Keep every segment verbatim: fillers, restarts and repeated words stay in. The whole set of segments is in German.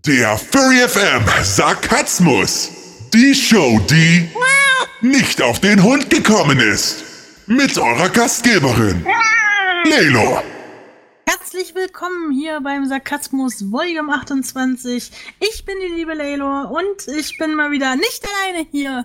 Der Furry F M Sarkasmus. Die Show, die nicht auf den Hund gekommen ist. Mit eurer Gastgeberin, Lelo. Herzlich willkommen hier beim Sarkasmus Volume achtundzwanzig. Ich bin die liebe Lelo und ich bin mal wieder nicht alleine hier.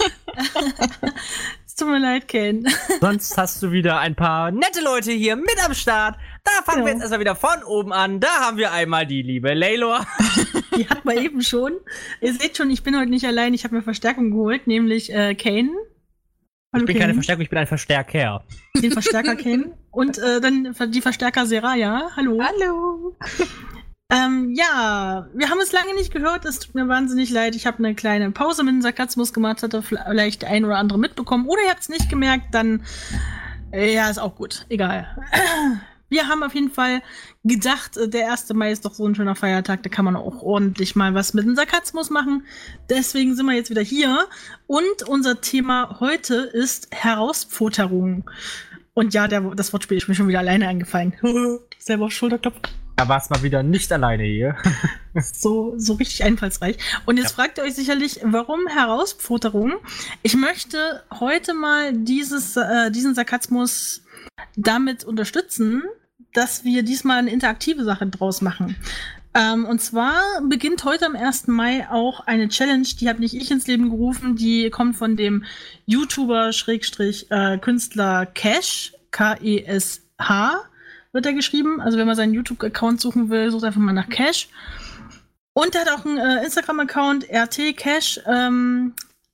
Es tut mir leid, Ken. Sonst hast du wieder ein paar nette Leute hier mit am Start. Da fangen ja. wir jetzt erstmal wieder von oben an. Da haben wir einmal die liebe Lelo. Die hat man eben schon. Ihr seht schon, ich bin heute nicht allein. Ich habe mir Verstärkung geholt, nämlich äh, Kane. Hallo, ich bin Kane. keine Verstärkung, ich bin ein Verstärker. Den Verstärker Kane. Und äh, dann die Verstärker Seraya. Hallo. Hallo. Ähm, ja, wir haben es lange nicht gehört. Es tut mir wahnsinnig leid. Ich habe eine kleine Pause mit dem Sarkasmus gemacht. Hat er vielleicht der ein oder andere mitbekommen. Oder ihr habt es nicht gemerkt, dann äh, ja, ist auch gut. Egal. Wir haben auf jeden Fall gedacht, der erste Mai ist doch so ein schöner Feiertag, da kann man auch ordentlich mal was mit dem Sarkasmus machen. Deswegen sind wir jetzt wieder hier. Und unser Thema heute ist Herausforderung. Und ja, der, das Wortspiel ist mir schon wieder alleine eingefallen. Selber auf Schulterklopfen. Da war es mal wieder nicht alleine hier. So, so richtig einfallsreich. Und jetzt ja. fragt ihr euch sicherlich, warum Herausforderung? Ich möchte heute mal dieses, äh, diesen Sarkasmus damit unterstützen, dass wir diesmal eine interaktive Sache draus machen. Ähm, und zwar beginnt heute am ersten Mai auch eine Challenge, die habe nicht ich ins Leben gerufen, die kommt von dem YouTuber-Künstler Kesh, K E S H wird er geschrieben. Also wenn man seinen YouTube-Account suchen will, sucht einfach mal nach Kesh. Und er hat auch einen äh, Instagram-Account, R T Kesh, ähm,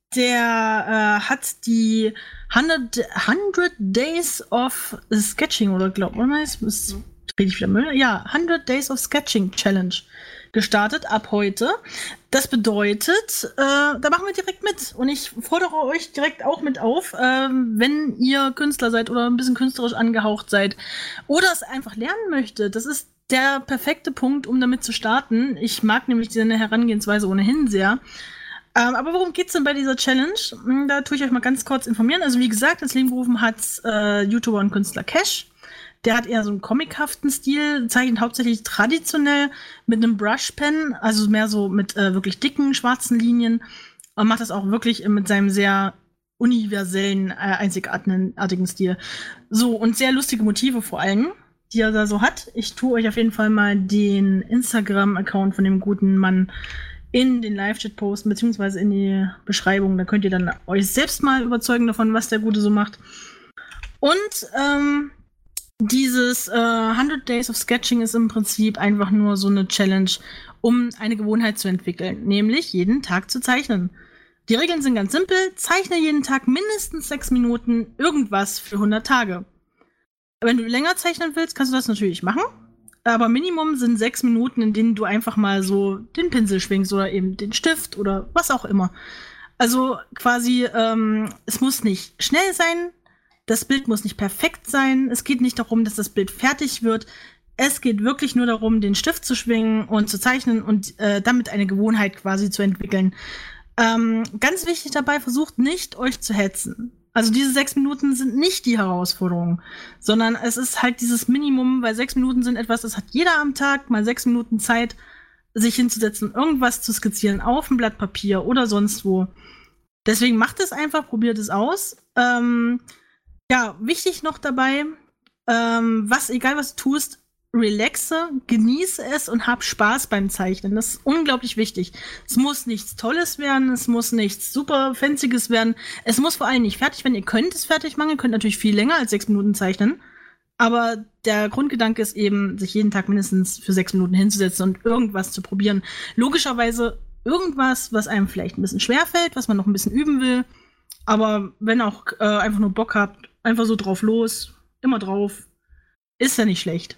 der äh, hat die hundert, hundert Days of Sketching, oder glaubt man, das rede ich wieder Müll? Ja, hundert Days of Sketching Challenge gestartet ab heute. Das bedeutet, äh, da machen wir direkt mit. Und ich fordere euch direkt auch mit auf, äh, wenn ihr Künstler seid oder ein bisschen künstlerisch angehaucht seid oder es einfach lernen möchtet. Das ist der perfekte Punkt, um damit zu starten. Ich mag nämlich diese Herangehensweise ohnehin sehr. Ähm, aber worum geht's denn bei dieser Challenge? Da tue ich euch mal ganz kurz informieren. Also wie gesagt, ins Leben gerufen hat äh, YouTuber und Künstler Kesh. Der hat eher so einen comichaften Stil, zeichnet hauptsächlich traditionell mit einem Brushpen, also mehr so mit äh, wirklich dicken, schwarzen Linien. Und macht das auch wirklich mit seinem sehr universellen, äh, einzigartigen Stil. So, und sehr lustige Motive vor allem, die er da so hat. Ich tue euch auf jeden Fall mal den Instagram-Account von dem guten Mann in den Live-Chat posten, beziehungsweise in die Beschreibung. Da könnt ihr dann euch selbst mal überzeugen davon, was der Gute so macht. Und ähm, dieses äh, hundert Days of Sketching ist im Prinzip einfach nur so eine Challenge, um eine Gewohnheit zu entwickeln, nämlich jeden Tag zu zeichnen. Die Regeln sind ganz simpel. Zeichne jeden Tag mindestens sechs Minuten irgendwas für hundert Tage. Wenn du länger zeichnen willst, kannst du das natürlich machen. Aber Minimum sind sechs Minuten, in denen du einfach mal so den Pinsel schwingst oder eben den Stift oder was auch immer. Also quasi, ähm, es muss nicht schnell sein, das Bild muss nicht perfekt sein, es geht nicht darum, dass das Bild fertig wird. Es geht wirklich nur darum, den Stift zu schwingen und zu zeichnen und äh, damit eine Gewohnheit quasi zu entwickeln. Ähm, ganz wichtig dabei, versucht nicht, euch zu hetzen. Also diese sechs Minuten sind nicht die Herausforderung, sondern es ist halt dieses Minimum, weil sechs Minuten sind etwas, das hat jeder am Tag, mal sechs Minuten Zeit, sich hinzusetzen, irgendwas zu skizzieren auf ein Blatt Papier oder sonst wo. Deswegen macht es einfach, probiert es aus. Ähm, ja, wichtig noch dabei, ähm, was, egal was du tust, relaxe, genieße es und hab Spaß beim Zeichnen. Das ist unglaublich wichtig. Es muss nichts Tolles werden, es muss nichts super Fancyes werden. Es muss vor allem nicht fertig werden. Ihr könnt es fertig machen, ihr könnt natürlich viel länger als sechs Minuten zeichnen. Aber der Grundgedanke ist eben, sich jeden Tag mindestens für sechs Minuten hinzusetzen und irgendwas zu probieren. Logischerweise irgendwas, was einem vielleicht ein bisschen schwerfällt, was man noch ein bisschen üben will. Aber wenn auch äh, einfach nur Bock habt, einfach so drauf los, immer drauf, ist ja nicht schlecht.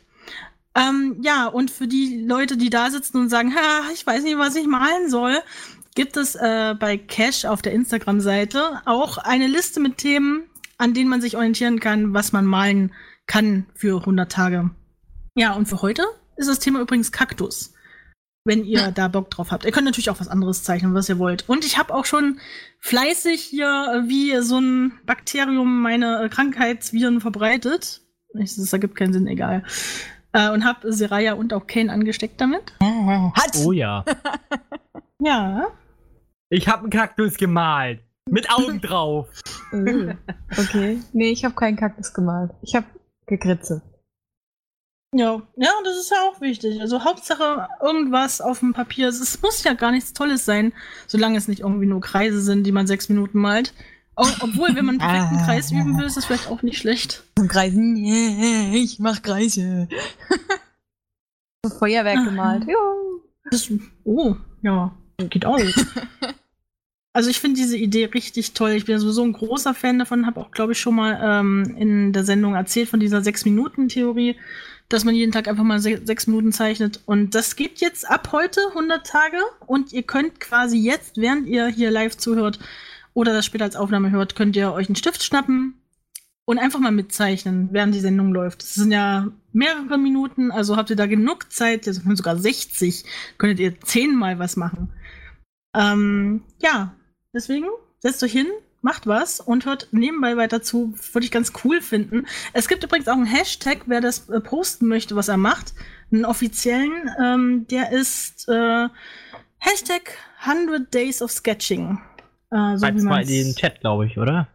Ähm, ja, und für die Leute, die da sitzen und sagen, ha, ich weiß nicht, was ich malen soll, gibt es äh, bei Kesh auf der Instagram-Seite auch eine Liste mit Themen, an denen man sich orientieren kann, was man malen kann für hundert Tage. Ja, und für heute ist das Thema übrigens Kaktus, wenn ihr da Bock drauf habt. Ihr könnt natürlich auch was anderes zeichnen, was ihr wollt. Und ich habe auch schon fleißig hier wie so ein Bakterium meine Krankheitsviren verbreitet. Das ergibt keinen Sinn, egal. Äh, und habe Seraya und auch Kane angesteckt damit. Hat! Oh ja. Ja. Ich habe einen Kaktus gemalt. Mit Augen drauf. Okay. Nee, ich habe keinen Kaktus gemalt. Ich habe gekritzelt. Ja, ja, und das ist ja auch wichtig. Also Hauptsache irgendwas auf dem Papier. Es muss ja gar nichts Tolles sein, solange es nicht irgendwie nur Kreise sind, die man sechs Minuten malt. Ob, obwohl, wenn man einen perfekten Kreis üben will, ist das vielleicht auch nicht schlecht. Zum Kreisen, yeah, ich mach Kreise. So Feuerwerk Ach, gemalt. Ja. Das, oh, ja, geht auch. Also ich finde diese Idee richtig toll. Ich bin sowieso ein großer Fan davon, habe auch, glaube ich, schon mal ähm, in der Sendung erzählt von dieser sechs-Minuten-Theorie, dass man jeden Tag einfach mal se- sechs Minuten zeichnet. Und das geht jetzt ab heute hundert Tage und ihr könnt quasi jetzt, während ihr hier live zuhört oder das später als Aufnahme hört, könnt ihr euch einen Stift schnappen und einfach mal mitzeichnen, während die Sendung läuft. Das sind ja mehrere Minuten, also habt ihr da genug Zeit, das sind sogar sechzig, könntet ihr zehnmal was machen. Ähm, ja, deswegen setzt euch hin, macht was und hört nebenbei weiter zu. Würde ich ganz cool finden. Es gibt übrigens auch einen Hashtag, wer das äh, posten möchte, was er macht. Einen offiziellen, ähm, der ist äh, Hashtag hundred Days of Sketching. Äh, so Schreib's mal in den Chat, glaube ich, oder?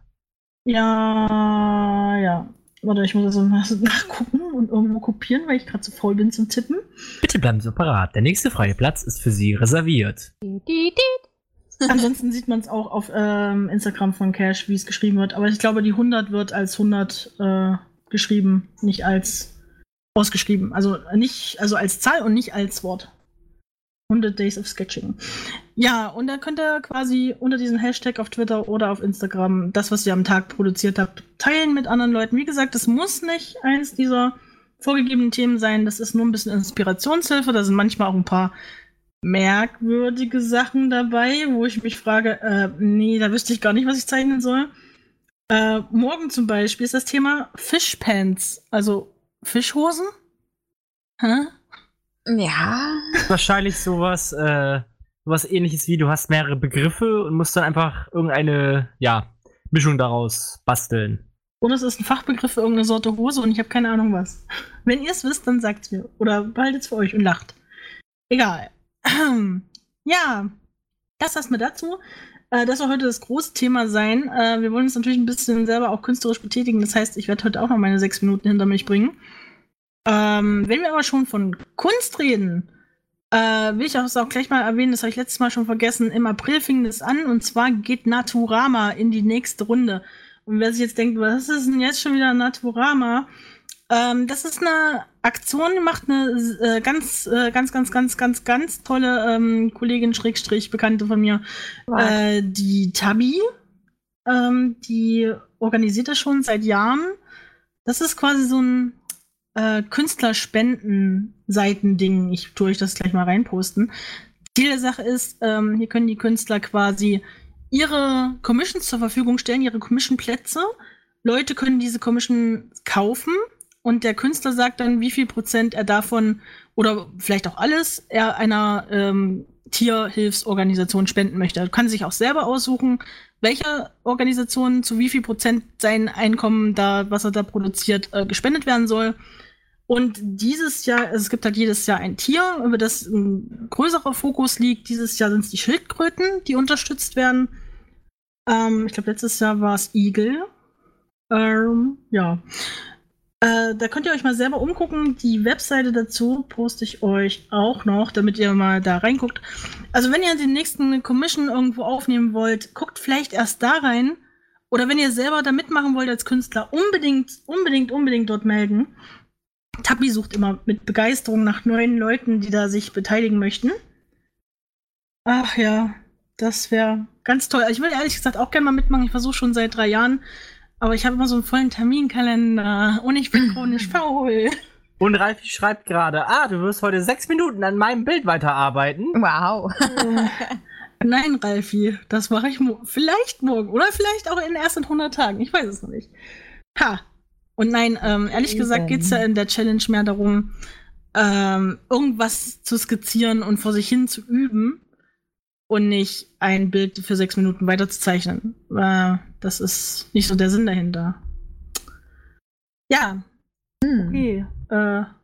Ja, ja. Warte, ich muss also nachgucken und irgendwo kopieren, weil ich gerade zu faul bin zum Tippen. Bitte bleiben Sie parat. Der nächste freie Platz ist für Sie reserviert. Ansonsten sieht man es auch auf ähm, Instagram von Cash, wie es geschrieben wird. Aber ich glaube, die hundert wird als hundert äh, geschrieben, nicht als ausgeschrieben. Also nicht, also als Zahl und nicht als Wort. hundert Days of Sketching. Ja, und da könnt ihr quasi unter diesem Hashtag auf Twitter oder auf Instagram das, was ihr am Tag produziert habt, teilen mit anderen Leuten. Wie gesagt, das muss nicht eins dieser vorgegebenen Themen sein. Das ist nur ein bisschen Inspirationshilfe. Da sind manchmal auch ein paar merkwürdige Sachen dabei, wo ich mich frage, äh, nee, da wüsste ich gar nicht, was ich zeichnen soll. Äh, morgen zum Beispiel ist das Thema Fishpants, also Fischhosen. Hä? Ja. Wahrscheinlich sowas, äh, sowas ähnliches wie, du hast mehrere Begriffe und musst dann einfach irgendeine, ja, Mischung daraus basteln. Oder es ist ein Fachbegriff für irgendeine Sorte Hose und ich habe keine Ahnung was. Wenn ihr es wisst, dann sagt's mir. Oder behaltet es für euch und lacht. Egal. Ja, das erstmal dazu. Äh, das soll heute das große Thema sein. Äh, wir wollen uns natürlich ein bisschen selber auch künstlerisch betätigen. Das heißt, ich werde heute auch noch meine sechs Minuten hinter mich bringen. Ähm, wenn wir aber schon von Kunst reden, äh, will ich auch, auch gleich mal erwähnen, das habe ich letztes Mal schon vergessen, im April fing das an und zwar geht Naturama in die nächste Runde. Und wer sich jetzt denkt, was ist denn jetzt schon wieder Naturama? Ähm, das ist eine Aktion, die macht eine äh, ganz, äh, ganz, ganz, ganz, ganz, ganz tolle ähm, Kollegin, Schrägstrich, Bekannte von mir, wow. äh, die Tabi. Ähm, die organisiert das schon seit Jahren. Das ist quasi so ein äh, Künstlerspenden-Seiten-Ding. Ich tue euch das gleich mal reinposten. Ziel der Sache ist, ähm, hier können die Künstler quasi ihre Commissions zur Verfügung stellen, ihre Commission-Plätze. Leute können diese Commission kaufen und der Künstler sagt dann, wie viel Prozent er davon oder vielleicht auch alles er einer ähm, Tierhilfsorganisation spenden möchte. Er kann sich auch selber aussuchen, welcher Organisation zu wie viel Prozent sein Einkommen da, was er da produziert, äh, gespendet werden soll. Und dieses Jahr, also es gibt halt jedes Jahr ein Tier, über das ein größerer Fokus liegt. Dieses Jahr sind es die Schildkröten, die unterstützt werden. Ähm, ich glaube, letztes Jahr war es Igel. Ähm, ja. Äh, da könnt ihr euch mal selber umgucken. Die Webseite dazu poste ich euch auch noch, damit ihr mal da reinguckt. Also wenn ihr den nächsten Commission irgendwo aufnehmen wollt, guckt vielleicht erst da rein. Oder wenn ihr selber da mitmachen wollt als Künstler, unbedingt, unbedingt, unbedingt dort melden. Tabi sucht immer mit Begeisterung nach neuen Leuten, die da sich beteiligen möchten. Ach ja, das wäre ganz toll. Ich will ehrlich gesagt auch gerne mal mitmachen. Ich versuche schon seit drei Jahren. Aber ich habe immer so einen vollen Terminkalender und ich bin chronisch faul. Und Ralfi schreibt gerade, ah, du wirst heute sechs Minuten an meinem Bild weiterarbeiten. Wow. äh, nein, Ralfi, das mache ich mo- vielleicht morgen oder vielleicht auch in den ersten hundert Tagen. Ich weiß es noch nicht. Ha. Und nein, ähm, ehrlich gesagt geht es ja in der Challenge mehr darum, ähm, irgendwas zu skizzieren und vor sich hin zu üben. Und nicht ein Bild für sechs Minuten weiterzuzeichnen. Äh, das ist nicht so der Sinn dahinter. Ja. Okay. Äh,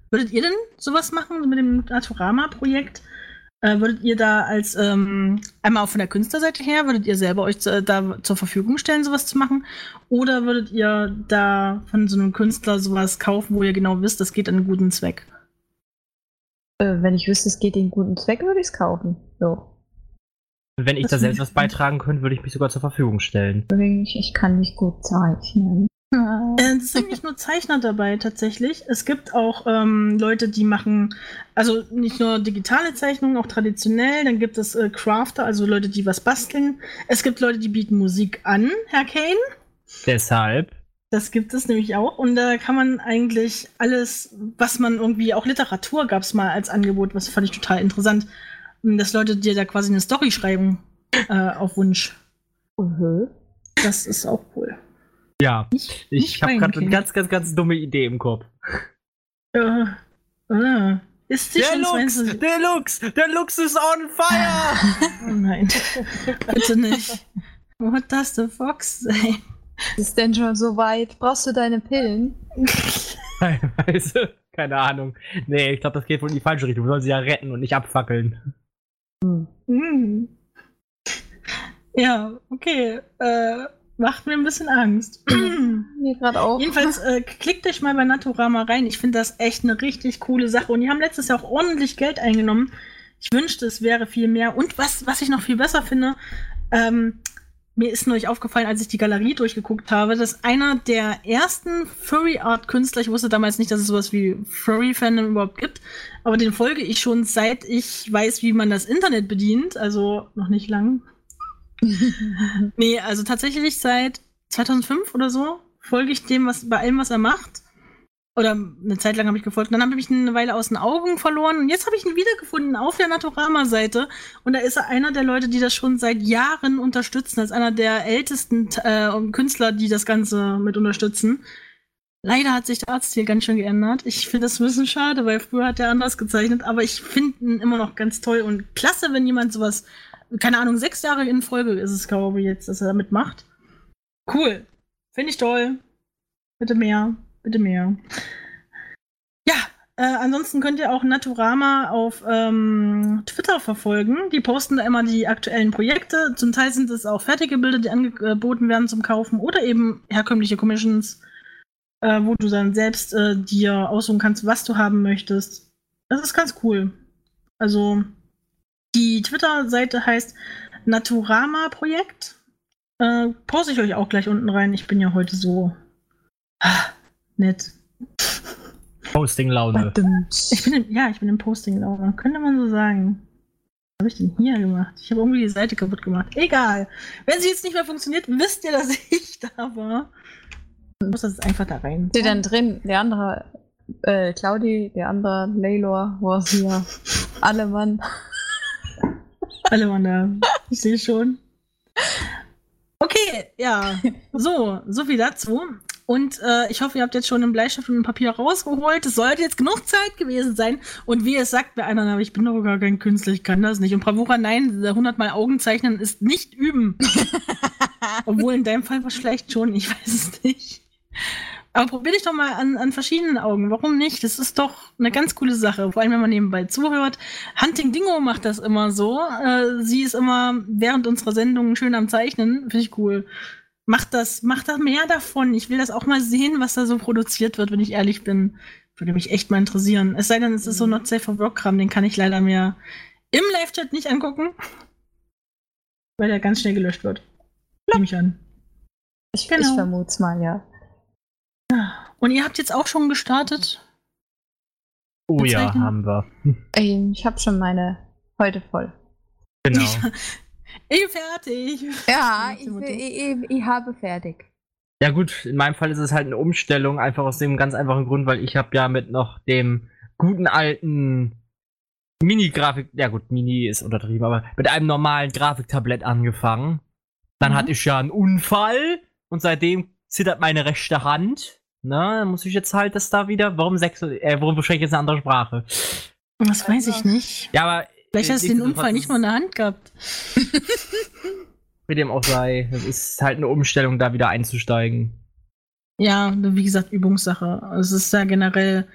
Würdet ihr denn sowas machen mit dem Naturama-Projekt? Äh, würdet ihr da als, ähm, einmal auch von der Künstlerseite her, würdet ihr selber euch zu, da zur Verfügung stellen, sowas zu machen? Oder würdet ihr da von so einem Künstler sowas kaufen, wo ihr genau wisst, das geht an einen guten Zweck? Äh, wenn ich wüsste, es geht in einen guten Zweck, würde ich es kaufen. So. Wenn ich Das da find selbst ich was gut. beitragen könnte, würde ich mich sogar zur Verfügung stellen. Ich, ich kann nicht gut zeichnen. Äh, Es sind nicht nur Zeichner dabei tatsächlich. Es gibt auch ähm, Leute, die machen, also nicht nur digitale Zeichnungen, auch traditionell. Dann gibt es äh, Crafter, also Leute, die was basteln. Es gibt Leute, die bieten Musik an, Herr Kane. Deshalb. Das gibt es nämlich auch. Und da kann man eigentlich alles, was man irgendwie, auch Literatur gab es mal als Angebot, was fand ich total interessant, dass Leute dir da quasi eine Story schreiben äh, auf Wunsch. Mhm. Das ist auch cool. Ja, Nicht, ich nicht habe weinen, gerade eine Kind. ganz, ganz, ganz dumme Idee im Kopf. Äh, äh, ist sie Der schon Lux! zweiundzwanzig Der Lux! Der Lux ist on fire! Oh nein, bitte nicht. What does the fox say? Ist denn schon so weit? Brauchst du deine Pillen? Teilweise. Keine Ahnung. Nee, ich glaube, das geht wohl in die falsche Richtung. Wir sollen sie ja retten und nicht abfackeln. Hm. Mm. Ja, okay. Äh, macht mir ein bisschen Angst. Mir gerade auch. Jedenfalls äh, klickt euch mal bei Naturama rein. Ich finde das echt eine richtig coole Sache. Und die haben letztes Jahr auch ordentlich Geld eingenommen. Ich wünschte, es wäre viel mehr. Und was, was ich noch viel besser finde, ähm, mir ist neulich aufgefallen, als ich die Galerie durchgeguckt habe, dass einer der ersten Furry-Art-Künstler, ich wusste damals nicht, dass es sowas wie Furry-Fandom überhaupt gibt, aber den folge ich schon, seit ich weiß, wie man das Internet bedient. Also noch nicht lang. Nee, also tatsächlich seit zweitausendfünf oder so folge ich dem, was bei allem, was er macht. Oder eine Zeit lang habe ich gefolgt. Dann habe ich ihn eine Weile aus den Augen verloren. Und jetzt habe ich ihn wiedergefunden auf der Naturama-Seite. Und da ist er einer der Leute, die das schon seit Jahren unterstützen. Als einer der ältesten äh, Künstler, die das Ganze mit unterstützen. Leider hat sich der Artstil ganz schön geändert. Ich finde das ein bisschen schade, weil früher hat er anders gezeichnet. Aber ich finde ihn immer noch ganz toll und klasse, wenn jemand sowas, keine Ahnung, sechs Jahre in Folge ist es, glaube ich, jetzt, dass er damit macht. Cool. Finde ich toll. Bitte mehr. Bitte mehr. Ja, äh, ansonsten könnt ihr auch Naturama auf ähm, Twitter verfolgen. Die posten da immer die aktuellen Projekte. Zum Teil sind es auch fertige Bilder, die angeboten werden zum Kaufen oder eben herkömmliche Commissions, äh, wo du dann selbst äh, dir aussuchen kannst, was du haben möchtest. Das ist ganz cool. Also, die Twitter-Seite heißt Naturama-Projekt. Äh, poste ich euch auch gleich unten rein. Ich bin ja heute so ah, nett. Posting-Laune. Ich bin im, ja, ich bin im Posting-Laune. Könnte man so sagen. Was habe ich denn hier gemacht? Ich habe irgendwie die Seite kaputt gemacht. Egal. Wenn sie jetzt nicht mehr funktioniert, wisst ihr, dass ich da war. Ich muss das jetzt einfach da rein. Steht dann drin, der andere, äh, Claudi, der andere, Laylor, was hier, alle Mann. Alle waren da. Ich sehe schon. Okay, ja. So, so viel dazu. Und äh, ich hoffe, ihr habt jetzt schon einen Bleistift und ein Papier rausgeholt. Es sollte jetzt genug Zeit gewesen sein. Und wie es sagt mir einer, aber ich bin doch gar kein Künstler, ich kann das nicht. Und Bravura, nein, hundertmal Augen zeichnen ist nicht üben. Obwohl in deinem Fall vielleicht schon, ich weiß es nicht. Aber probier dich doch mal an, an verschiedenen Augen. Warum nicht? Das ist doch eine ganz coole Sache. Vor allem, wenn man nebenbei zuhört. Hunting Dingo macht das immer so. Äh, sie ist immer während unserer Sendung schön am Zeichnen. Finde ich cool. Macht das, macht da mehr davon. Ich will das auch mal sehen, was da so produziert wird, wenn ich ehrlich bin. Würde mich echt mal interessieren. Es sei denn, es ist so Not Safe for Work-Kram, den kann ich leider mehr im Live-Chat nicht angucken. Weil der ganz schnell gelöscht wird. Nehme ich an. Ich, Genau. ich vermute es mal, ja. Und ihr habt jetzt auch schon gestartet? Oh ja, Zeichnen? haben wir. Ähm, Ich habe schon meine heute voll. Genau. Ich bin fertig. Ja, ich, ich, ich, ich habe fertig. Ja gut, in meinem Fall ist es halt eine Umstellung, einfach aus dem ganz einfachen Grund, weil ich habe ja mit noch dem guten alten Mini-Grafik, ja gut, Mini ist untertrieben, aber mit einem normalen Grafiktablett angefangen. Dann Mhm. hatte ich ja einen Unfall und seitdem zittert meine rechte Hand. Na, dann muss ich jetzt halt das da wieder. Warum sechs, äh, warum wahrscheinlich jetzt eine andere Sprache? Das weiß ich nicht. Ja, aber Vielleicht hast du den Unfall nicht mal in der Hand gehabt. Wie dem auch sei, das ist halt eine Umstellung, da wieder einzusteigen. Ja, wie gesagt, Übungssache. Es ist ja generell,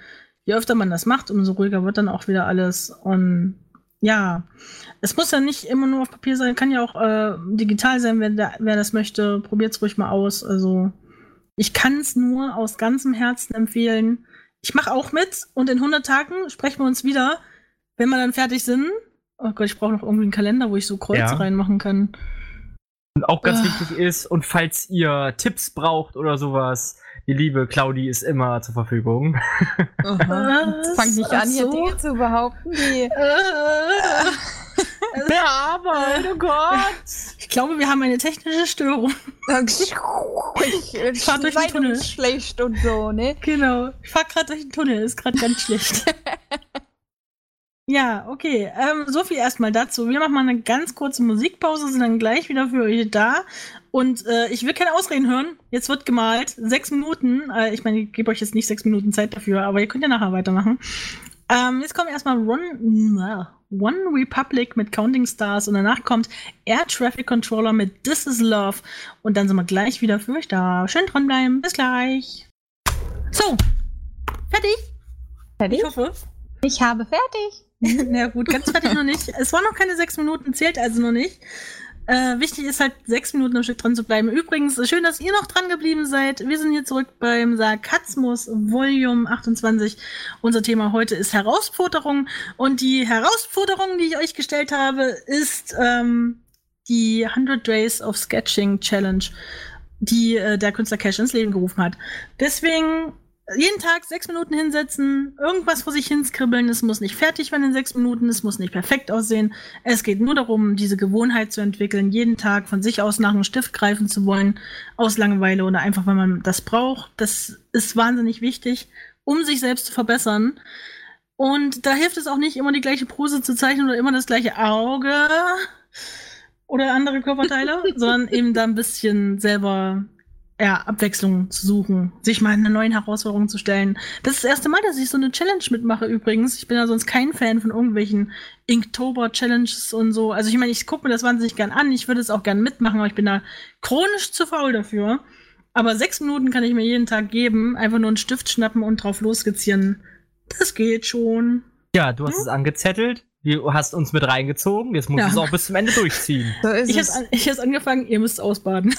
je öfter man das macht, umso ruhiger wird dann auch wieder alles. Und ja, es muss ja nicht immer nur auf Papier sein, kann ja auch äh, digital sein, wer, da, wer das möchte. Probiert's ruhig mal aus. Also ich kann es nur aus ganzem Herzen empfehlen. Ich mache auch mit und in hundert Tagen sprechen wir uns wieder, wenn wir dann fertig sind. Oh Gott, ich brauche noch irgendwie einen Kalender, wo ich so Kreuze Ja. reinmachen kann. Und auch ganz Ah. wichtig ist, und falls ihr Tipps braucht oder sowas, die liebe Claudi ist immer zur Verfügung. Was? Fang nicht Ach an, hier so? Dinge zu behaupten, die. Bearbeit, oh Gott! Ich glaube, wir haben eine technische Störung. Ich Fahrt durch den Tunnel. schlecht und so, ne? Genau. Ich fahr gerade durch den Tunnel, ist gerade ganz schlecht. Ja, okay. Ähm, so viel erstmal dazu. Wir machen mal eine ganz kurze Musikpause, sind dann gleich wieder für euch da. Und äh, ich will keine Ausreden hören. Jetzt wird gemalt. Sechs Minuten. Äh, ich meine, ich gebe euch jetzt nicht sechs Minuten Zeit dafür, aber ihr könnt ja nachher weitermachen. Ähm, jetzt kommt erstmal One, One Republic mit Counting Stars und danach kommt Air Traffic Controller mit This Is Love. Und dann sind wir gleich wieder für euch da. Schön dranbleiben. Bis gleich. So. Fertig? Fertig? Ich hoffe. Ich habe fertig. Na gut, ganz fertig noch nicht. Es waren noch keine sechs Minuten, zählt also noch nicht. Äh, wichtig ist halt, sechs Minuten am Stück dran zu bleiben. Übrigens, schön, dass ihr noch dran geblieben seid. Wir sind hier zurück beim Sarkasmus Volume achtundzwanzig. Unser Thema heute ist Herausforderung. Und die Herausforderung, die ich euch gestellt habe, ist ähm, die hundert Days of Sketching Challenge, die äh, der Künstler Cash ins Leben gerufen hat. Deswegen jeden Tag sechs Minuten hinsetzen, irgendwas vor sich hinskribbeln. Es muss nicht fertig werden in sechs Minuten, es muss nicht perfekt aussehen. Es geht nur darum, diese Gewohnheit zu entwickeln, jeden Tag von sich aus nach einem Stift greifen zu wollen, aus Langeweile oder einfach, weil man das braucht. Das ist wahnsinnig wichtig, um sich selbst zu verbessern. Und da hilft es auch nicht, immer die gleiche Pose zu zeichnen oder immer das gleiche Auge oder andere Körperteile, sondern eben da ein bisschen selber ja, Abwechslung zu suchen, sich mal eine neue Herausforderung zu stellen. Das ist das erste Mal, dass ich so eine Challenge mitmache übrigens. Ich bin ja sonst kein Fan von irgendwelchen Inktober-Challenges und so. Also ich meine, ich gucke mir das wahnsinnig gern an. Ich würde es auch gern mitmachen, aber ich bin da chronisch zu faul dafür. Aber sechs Minuten kann ich mir jeden Tag geben. Einfach nur einen Stift schnappen und drauf losskizzieren. Das geht schon. Ja, du hast hm? es angezettelt. Du hast uns mit reingezogen. Jetzt musst du Ja. es auch bis zum Ende durchziehen. So ist Ich es. habe ich hab's angefangen, ihr müsst ausbaden.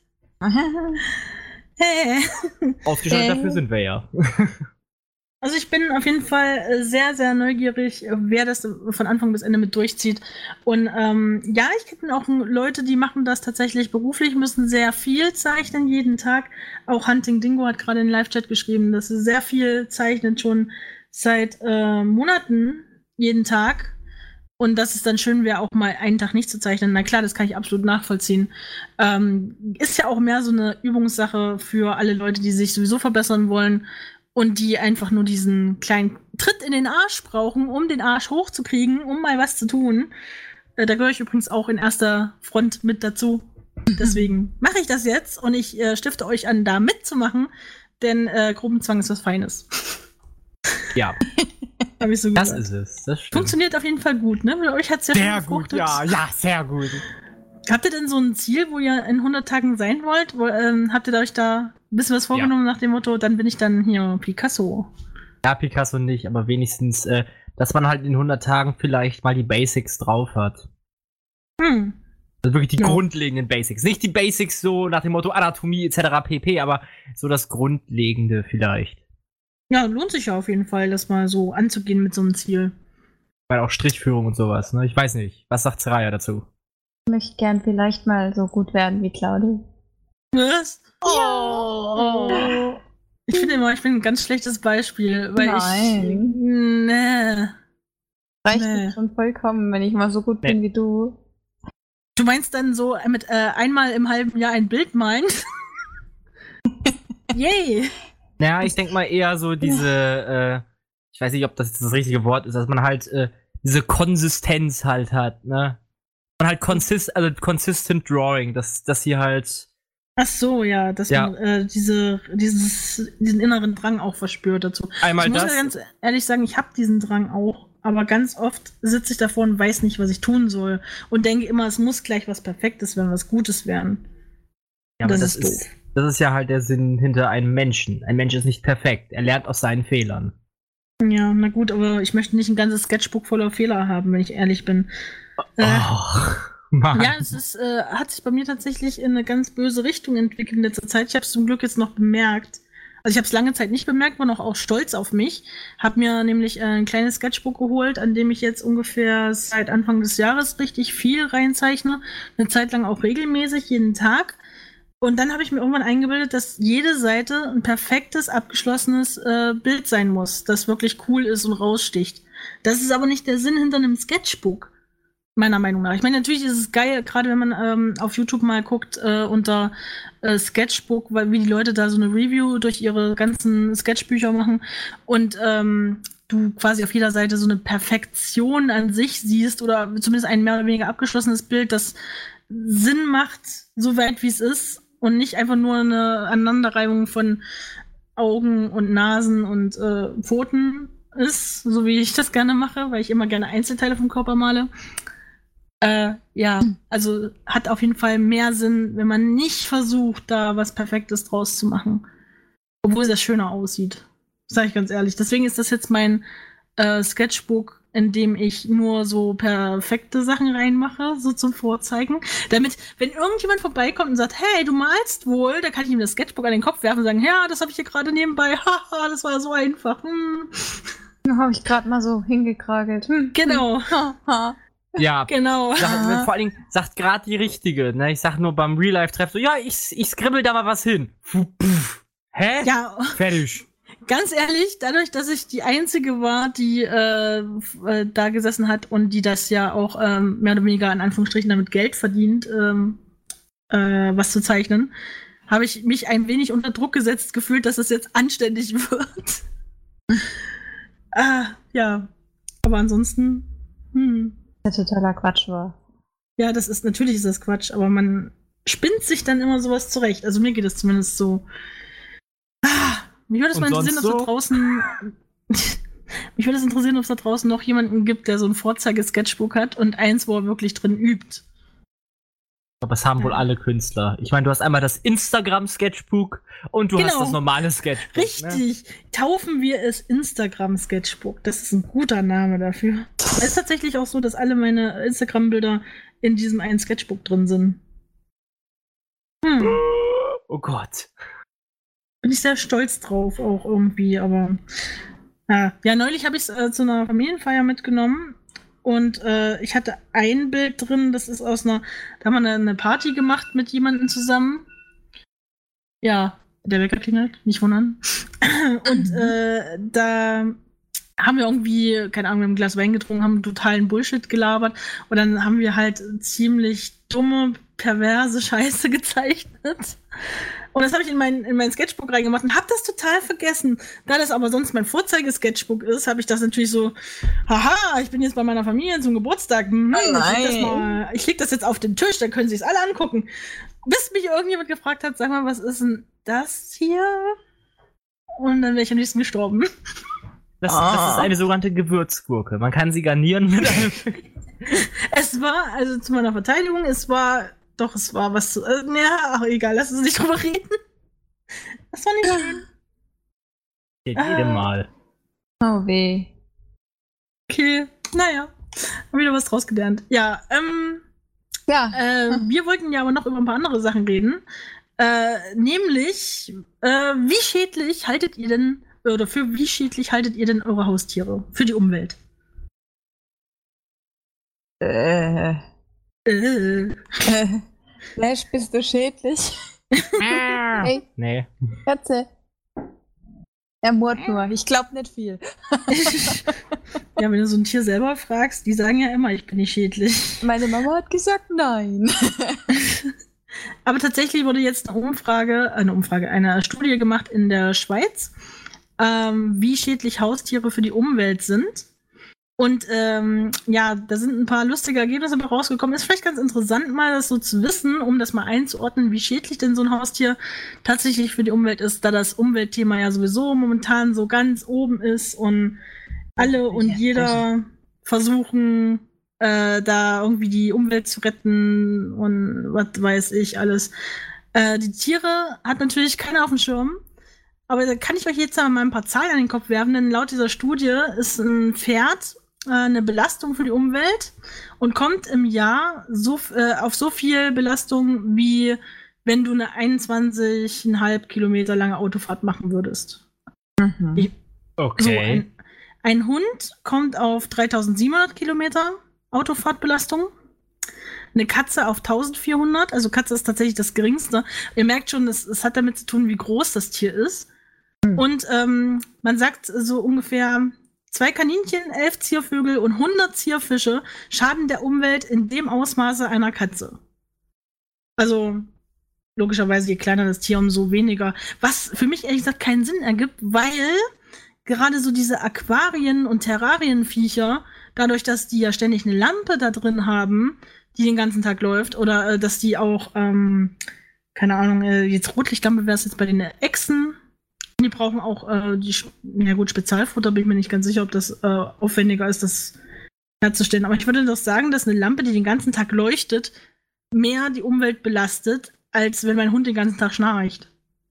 Hey. Ausgestattet Äh. dafür sind wir ja. Also ich bin auf jeden Fall sehr, sehr neugierig, wer das von Anfang bis Ende mit durchzieht. Und ähm, ja, ich kenne auch Leute, die machen das tatsächlich beruflich, müssen sehr viel zeichnen jeden Tag. Auch Hunting Dingo hat gerade in den Live-Chat geschrieben, dass sie sehr viel zeichnet, schon seit äh, Monaten jeden Tag. Und dass es dann schön wäre, auch mal einen Tag nicht zu zeichnen. Na klar, das kann ich absolut nachvollziehen. Ähm, ist ja auch mehr so eine Übungssache für alle Leute, die sich sowieso verbessern wollen und die einfach nur diesen kleinen Tritt in den Arsch brauchen, um den Arsch hochzukriegen, um mal was zu tun. Äh, da gehöre ich übrigens auch in erster Front mit dazu. Deswegen mache ich das jetzt und ich äh, stifte euch an, da mitzumachen, denn äh, Gruppenzwang ist was Feines. Ja, Hab ich so das gehört. ist es. Das stimmt. Funktioniert auf jeden Fall gut, ne? Bei euch hat's ja Sehr schon gut, gefruchtet. ja, ja, sehr gut. Habt ihr denn so ein Ziel, wo ihr in hundert Tagen sein wollt? Wo, ähm, habt ihr euch da ein bisschen was vorgenommen nach dem Motto, dann bin ich dann hier Picasso? Ja, Picasso nicht, aber wenigstens, äh, dass man halt in hundert Tagen vielleicht mal die Basics drauf hat. Hm. Also wirklich die Ja. grundlegenden Basics. Nicht die Basics so nach dem Motto Anatomie et cetera pp., aber so das Grundlegende vielleicht. Ja, lohnt sich ja auf jeden Fall, das mal so anzugehen mit so einem Ziel. Weil auch Strichführung und sowas, ne? Ich weiß nicht. Was sagt Seraya dazu? Ich möchte gern vielleicht mal so gut werden wie Claudi. Was? Oh. Ich finde immer, ich bin ein ganz schlechtes Beispiel, weil Nein. ich. Nee. Reicht Nee. mir schon vollkommen, wenn ich mal so gut Nee. bin wie du. Du meinst dann so mit äh, einmal im halben Jahr ein Bild malen? Yay! Naja, ich denke mal eher so diese, äh, ich weiß nicht, ob das das richtige Wort ist, dass man halt äh, diese Konsistenz halt hat, ne? Und halt consist also consistent drawing, dass das hier halt. Ach so, ja, dass Ja. man äh, diese, dieses, diesen inneren Drang auch verspürt dazu. Einmal Ich muss das. ja ganz ehrlich sagen, ich habe diesen Drang auch, aber ganz oft sitze ich davor und weiß nicht, was ich tun soll und denke immer, es muss gleich was Perfektes werden, was Gutes werden. Ja, aber das das, ist ist, das ist ja halt der Sinn hinter einem Menschen. Ein Mensch ist nicht perfekt. Er lernt aus seinen Fehlern. Ja, na gut, aber ich möchte nicht ein ganzes Sketchbook voller Fehler haben, wenn ich ehrlich bin. Äh, Och, Mann. ja, es ist, äh, hat sich bei mir tatsächlich in eine ganz böse Richtung entwickelt in letzter Zeit. Ich habe es zum Glück jetzt noch bemerkt. Also ich habe es lange Zeit nicht bemerkt, war noch auch stolz auf mich. Habe mir nämlich äh, ein kleines Sketchbook geholt, an dem ich jetzt ungefähr seit Anfang des Jahres richtig viel reinzeichne. Eine Zeit lang auch regelmäßig, jeden Tag. Und dann habe ich mir irgendwann eingebildet, dass jede Seite ein perfektes, abgeschlossenes äh, Bild sein muss, das wirklich cool ist und raussticht. Das ist aber nicht der Sinn hinter einem Sketchbook, meiner Meinung nach. Ich meine, natürlich ist es geil, gerade wenn man ähm, auf YouTube mal guckt, äh, unter äh, Sketchbook, weil wie die Leute da so eine Review durch ihre ganzen Sketchbücher machen und ähm, du quasi auf jeder Seite so eine Perfektion an sich siehst oder zumindest ein mehr oder weniger abgeschlossenes Bild, das Sinn macht, so weit wie es ist. Und nicht einfach nur eine Aneinanderreihung von Augen und Nasen und äh, Pfoten ist, so wie ich das gerne mache, weil ich immer gerne Einzelteile vom Körper male. Äh, ja, also hat auf jeden Fall mehr Sinn, wenn man nicht versucht, da was Perfektes draus zu machen. Obwohl das schöner aussieht. Sag ich ganz ehrlich. Deswegen ist das jetzt mein äh, Sketchbook, in dem ich nur so perfekte Sachen reinmache, so zum Vorzeigen. Damit, wenn irgendjemand vorbeikommt und sagt, hey, du malst wohl, dann kann ich ihm das Sketchbook an den Kopf werfen und sagen, ja, das habe ich hier gerade nebenbei. Haha, das war so einfach. Hm. Da habe ich gerade mal so hingekragelt. Hm. Genau. Ja, Genau. Sag, vor allen Dingen sagt gerade die richtige. Ne? Ich sag nur beim Real-Life-Treff so, ja, ich, ich skribbel da mal was hin. Puh, puh. Hä? Ja. Fertig. Ganz ehrlich, dadurch, dass ich die Einzige war, die äh, äh, da gesessen hat und die das ja auch ähm, mehr oder weniger in Anführungsstrichen damit Geld verdient, ähm, äh, was zu zeichnen, habe ich mich ein wenig unter Druck gesetzt gefühlt, dass es jetzt anständig wird. ah, ja. Aber ansonsten, hm. Der totaler Quatsch war. Ja, das ist, natürlich ist das Quatsch, aber man spinnt sich dann immer sowas zurecht. Also mir geht es zumindest so. Ah, mich würde es mal interessieren, ob es so? da draußen. mich würde es interessieren, ob es da draußen noch jemanden gibt, der so ein Vorzeige-Sketchbook hat und eins, wo er wirklich drin übt. Aber das haben wohl alle Künstler. Ich meine, du hast einmal das Instagram-Sketchbook und du Genau. hast das normale Sketchbook. Richtig. Ne? Taufen wir es Instagram-Sketchbook. Das ist ein guter Name dafür. Es ist tatsächlich auch so, dass alle meine Instagram-Bilder in diesem einen Sketchbook drin sind. Hm. Oh Gott. Bin ich sehr stolz drauf auch irgendwie, aber ja, ja neulich habe ich es äh, zu einer Familienfeier mitgenommen und äh, ich hatte ein Bild drin, das ist aus einer, da haben wir eine, eine Party gemacht mit jemandem zusammen. Ja, der Wecker klingelt, nicht wundern. Und Mhm. äh, da haben wir irgendwie, keine Ahnung, wir haben ein Glas Wein getrunken, haben totalen Bullshit gelabert und dann haben wir halt ziemlich dumme, perverse Scheiße gezeichnet. Und das habe ich in mein, in mein Sketchbook reingemacht und habe das total vergessen. Da das aber sonst mein Vorzeige-Sketchbook ist, habe ich das natürlich so, haha, ich bin jetzt bei meiner Familie zum Geburtstag. Hm, Oh ich leg das nein. mal, ich leg das jetzt auf den Tisch, dann können sie es alle angucken. Bis mich irgendjemand gefragt hat, sag mal, was ist denn das hier? Und dann wäre ich am liebsten gestorben. Das, Ah. das ist eine sogenannte Gewürzgurke. Man kann sie garnieren mit einem. Es war, also zu meiner Verteidigung, es war, doch, es war was zu, äh, ja, ach, egal, lass uns nicht drüber reden. Das war nicht schön. Geht jedem Mal. Oh weh. Okay, naja, haben wieder was draus gelernt. Ja, ähm, Ja. äh, wir wollten ja aber noch über ein paar andere Sachen reden. Äh, nämlich, äh, wie schädlich haltet ihr denn, oder für wie schädlich haltet ihr denn eure Haustiere für die Umwelt? Äh. Äh, Äh. Flash, bist du schädlich? Hey, Nee. Katze. Er murrt nur. Ich glaub nicht viel. ja, wenn du so ein Tier selber fragst, die sagen ja immer, ich bin nicht schädlich. Meine Mama hat gesagt nein. Aber tatsächlich wurde jetzt eine Umfrage, eine Umfrage, eine Studie gemacht in der Schweiz, ähm, wie schädlich Haustiere für die Umwelt sind. Und ähm, ja, da sind ein paar lustige Ergebnisse dabei rausgekommen. Ist vielleicht ganz interessant, mal das so zu wissen, um das mal einzuordnen, wie schädlich denn so ein Haustier tatsächlich für die Umwelt ist, da das Umweltthema ja sowieso momentan so ganz oben ist und alle und Ja, jeder versuchen, äh, da irgendwie die Umwelt zu retten und was weiß ich alles. Äh, die Tiere hat natürlich keiner auf dem Schirm. aber da kann ich euch jetzt mal ein paar Zahlen an den Kopf werfen, denn laut dieser Studie ist ein Pferd äh, eine Belastung für die Umwelt und kommt im Jahr so, äh, auf so viel Belastung, wie wenn du eine einundzwanzig Komma fünf Kilometer lange Autofahrt machen würdest. Mhm. Ich, Okay. So, ein, ein Hund kommt auf dreitausendsiebenhundert Kilometer Autofahrtbelastung. Eine Katze auf eintausendvierhundert. Also Katze ist tatsächlich das geringste. Ihr merkt schon, es, es hat damit zu tun, wie groß das Tier ist. Mhm. Und ähm, man sagt so ungefähr, zwei Kaninchen, elf Ziervögel und hundert Zierfische schaden der Umwelt in dem Ausmaße einer Katze. Also logischerweise, je kleiner das Tier, umso weniger. Was für mich ehrlich gesagt keinen Sinn ergibt, weil gerade so diese Aquarien- und Terrarienviecher, dadurch, dass die ja ständig eine Lampe da drin haben, die den ganzen Tag läuft, oder äh, dass die auch, ähm, keine Ahnung, äh, jetzt Rotlichtlampe wäre es jetzt bei den Echsen. Die brauchen auch, äh, die, ja gut, Spezialfutter, bin ich mir nicht ganz sicher, ob das äh, aufwendiger ist, das herzustellen. Aber ich würde doch sagen, dass eine Lampe, die den ganzen Tag leuchtet, mehr die Umwelt belastet, als wenn mein Hund den ganzen Tag schnarcht.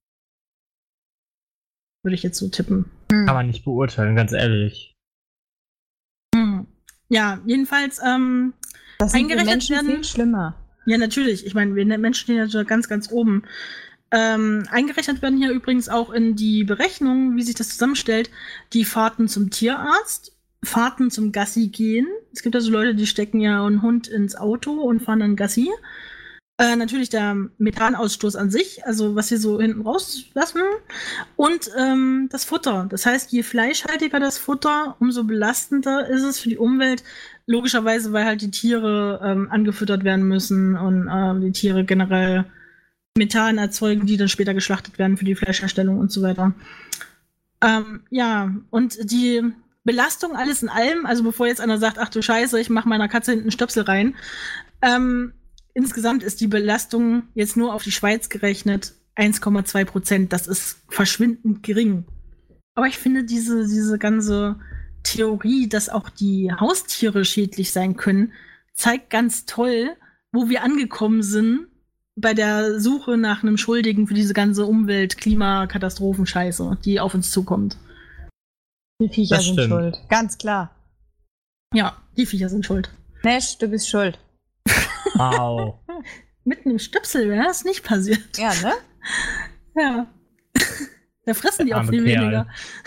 Würde ich jetzt so tippen. Kann man nicht beurteilen, ganz ehrlich. Hm. Ja, jedenfalls ähm, Das sind für eingerechnet Menschen werden. viel schlimmer. Ja, natürlich. Ich meine, wir Menschen stehen ja ganz, ganz oben. Ähm, eingerechnet werden hier übrigens auch in die Berechnung, wie sich das zusammenstellt, die Fahrten zum Tierarzt, Fahrten zum Gassi gehen. Es gibt also Leute, die stecken ja einen Hund ins Auto und fahren dann Gassi. Äh, natürlich der Methanausstoß an sich, also was sie so hinten rauslassen. Und ähm, das Futter. Das heißt, je fleischhaltiger das Futter, umso belastender ist es für die Umwelt. Logischerweise, weil halt die Tiere ähm, angefüttert werden müssen und äh, die Tiere generell Methan erzeugen, die dann später geschlachtet werden für die Fleischherstellung und so weiter. Ähm, ja, und die Belastung alles in allem, also bevor jetzt einer sagt, ach du Scheiße, ich mache meiner Katze hinten einen Stöpsel rein, ähm, insgesamt ist die Belastung jetzt nur auf die Schweiz gerechnet eins Komma zwei Prozent. Das ist verschwindend gering. Aber ich finde diese, diese ganze Theorie, dass auch die Haustiere schädlich sein können, zeigt ganz toll, wo wir angekommen sind bei der Suche nach einem Schuldigen für diese ganze Umwelt-, Klimakatastrophen-Scheiße, die auf uns zukommt. Die Viecher Das sind stimmt. schuld. Ganz klar. Ja, die Viecher sind schuld. Nash, du bist schuld. Wow. Mit einem Stöpsel wäre das nicht passiert. Ja, ne? Ja. Da fressen die Der auch arme viel Kerl. weniger.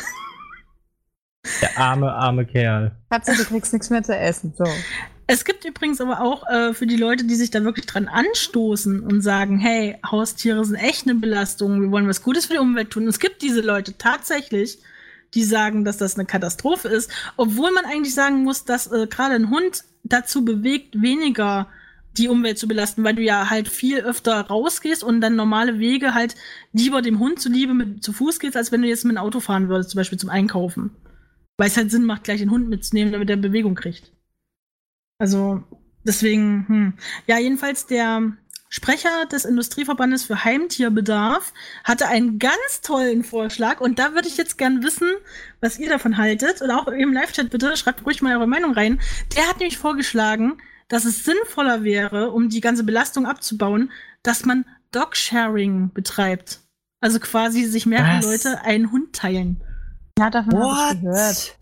Der arme, arme Kerl. Katze, du kriegst nichts mehr zu essen. So. Es gibt übrigens aber auch äh, für die Leute, die sich da wirklich dran anstoßen und sagen, hey, Haustiere sind echt eine Belastung, wir wollen was Gutes für die Umwelt tun. Und es gibt diese Leute tatsächlich, die sagen, dass das eine Katastrophe ist, obwohl man eigentlich sagen muss, dass äh, gerade ein Hund dazu bewegt, weniger die Umwelt zu belasten, weil du ja halt viel öfter rausgehst und dann normale Wege halt lieber dem Hund zuliebe mit zu Fuß gehst, als wenn du jetzt mit dem Auto fahren würdest, zum Beispiel zum Einkaufen. Weil es halt Sinn macht, gleich den Hund mitzunehmen, damit er Bewegung kriegt. Also, deswegen, hm. Ja, jedenfalls der Sprecher des Industrieverbandes für Heimtierbedarf hatte einen ganz tollen Vorschlag und da würde ich jetzt gern wissen, was ihr davon haltet und auch im Live-Chat bitte, schreibt ruhig mal eure Meinung rein. Der hat nämlich vorgeschlagen, dass es sinnvoller wäre, um die ganze Belastung abzubauen, dass man Dog-Sharing betreibt. Also quasi sich mehrere Was? Leute einen Hund teilen. Ja, davon habe ich gehört.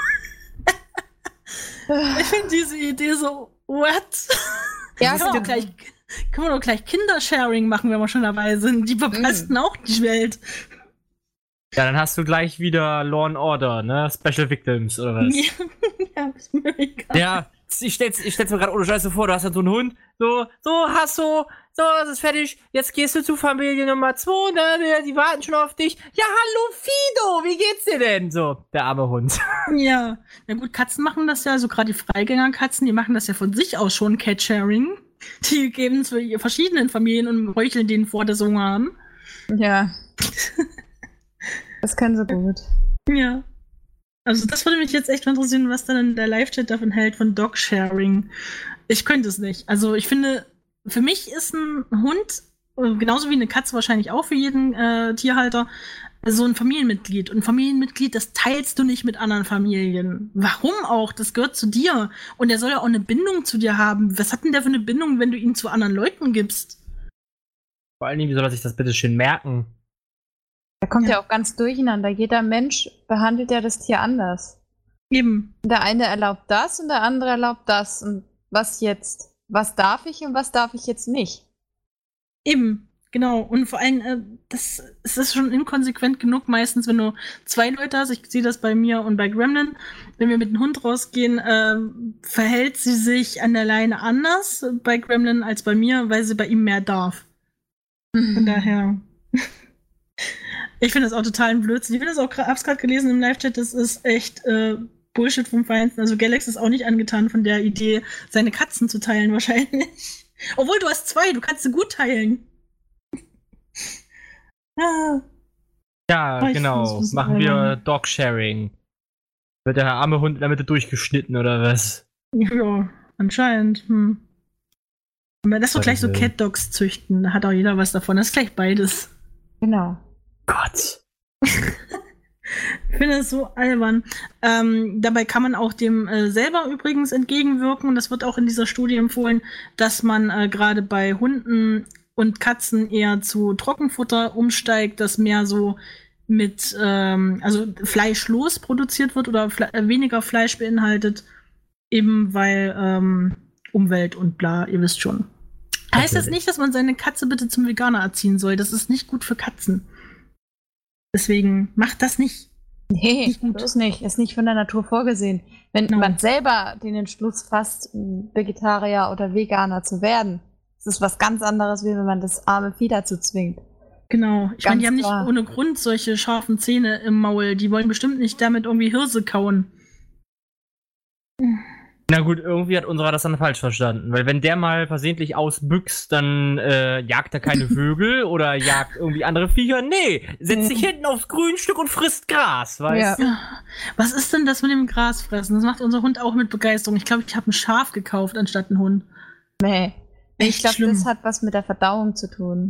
Ich finde diese Idee so, what? Ja, können, wir doch gleich, können wir doch gleich Kindersharing machen, wenn wir schon dabei sind. Die verpesten mm. auch die Welt. Ja, dann hast du gleich wieder Law and Order, ne? Special Victims, oder was? Ja, ist mir egal. Ja, ich stell's, ich stell's mir gerade ohne Scheiße vor, du hast dann so einen Hund, so, so, hast du, so, das ist fertig, jetzt gehst du zu Familie Nummer zwei, ne, die warten schon auf dich. Ja, hallo Fido, wie geht's dir denn? So, der arme Hund. Ja, na gut, Katzen machen das ja, also gerade die Freigängerkatzen, die machen das ja von sich aus schon, Catsharing. Die geben es für ihre verschiedenen Familien und heucheln denen vor, dass sie Hunger haben. Ja. Das können sie gut. Ja. Also das würde mich jetzt echt mal interessieren, was dann der Live-Chat davon hält, von Dog-Sharing. Ich könnte es nicht. Also ich finde, für mich ist ein Hund, genauso wie eine Katze wahrscheinlich auch für jeden äh, Tierhalter, so ein Familienmitglied. Und ein Familienmitglied, das teilst du nicht mit anderen Familien. Warum auch? Das gehört zu dir. Und der soll ja auch eine Bindung zu dir haben. Was hat denn der für eine Bindung, wenn du ihn zu anderen Leuten gibst? Vor allen Dingen, wie soll er sich das bitte schön merken? Da kommt ja. Ja. auch ganz durcheinander. Jeder Mensch behandelt ja das Tier anders. Eben. Der eine erlaubt das und der andere erlaubt das. Und was jetzt? Was darf ich und was darf ich jetzt nicht? Eben, genau. Und vor allem, äh, das, es ist schon inkonsequent genug meistens, wenn du zwei Leute hast. Ich sehe das bei mir und bei Gremlin. Wenn wir mit dem Hund rausgehen, äh, verhält sie sich an der Leine anders bei Gremlin als bei mir, weil sie bei ihm mehr darf. Von daher. Ich finde das auch total ein Blödsinn. Ich finde das auch, gra- hab's gerade gelesen im Live-Chat, das ist echt äh, Bullshit vom Feinsten. Also Galax ist auch nicht angetan von der Idee, seine Katzen zu teilen wahrscheinlich. Obwohl, du hast zwei, du kannst sie gut teilen. Ah, Ja, Ah, ich genau. find's ein bisschen Machen wir albern. Dog-Sharing. Wird der arme Hund in der Mitte durchgeschnitten oder was? ja, anscheinend. Hm. Aber das ist doch gleich so Warte. Cat Dogs züchten. Da hat auch jeder was davon. Das ist gleich beides. Genau. Gott. Ich finde das so albern. Ähm, dabei kann man auch dem äh, selber übrigens entgegenwirken. Und das wird auch in dieser Studie empfohlen, dass man äh, gerade bei Hunden und Katzen eher zu Trockenfutter umsteigt, das mehr so mit, ähm, also fleischlos produziert wird oder fle äh, weniger Fleisch beinhaltet, eben weil ähm, Umwelt und bla, ihr wisst schon. Heißt das Natürlich. nicht, dass man seine Katze bitte zum Veganer erziehen soll? Das ist nicht gut für Katzen. Deswegen macht das nicht. Nee, Nicht gut. bloß nicht. Ist nicht von der Natur vorgesehen. Wenn Genau. man selber den Entschluss fasst, Vegetarier oder Veganer zu werden, das ist was ganz anderes, wie wenn man das arme Vieh dazu zwingt. Genau. Ich meine, die Ganz haben nicht klar. ohne Grund solche scharfen Zähne im Maul. Die wollen bestimmt nicht damit irgendwie Hirse kauen. Na gut, irgendwie hat unserer das dann falsch verstanden. Weil wenn der mal versehentlich ausbüchst, dann äh, jagt er keine Vögel oder jagt irgendwie andere Viecher. Nee, setzt sich hinten aufs Grünstück und frisst Gras, weißt du? Ja. Was ist denn das mit dem Grasfressen? Das macht unser Hund auch mit Begeisterung. Ich glaube, ich habe ein Schaf gekauft anstatt einen Hund. Nee. Ich Echt glaube, schlimm. das hat was mit der Verdauung zu tun.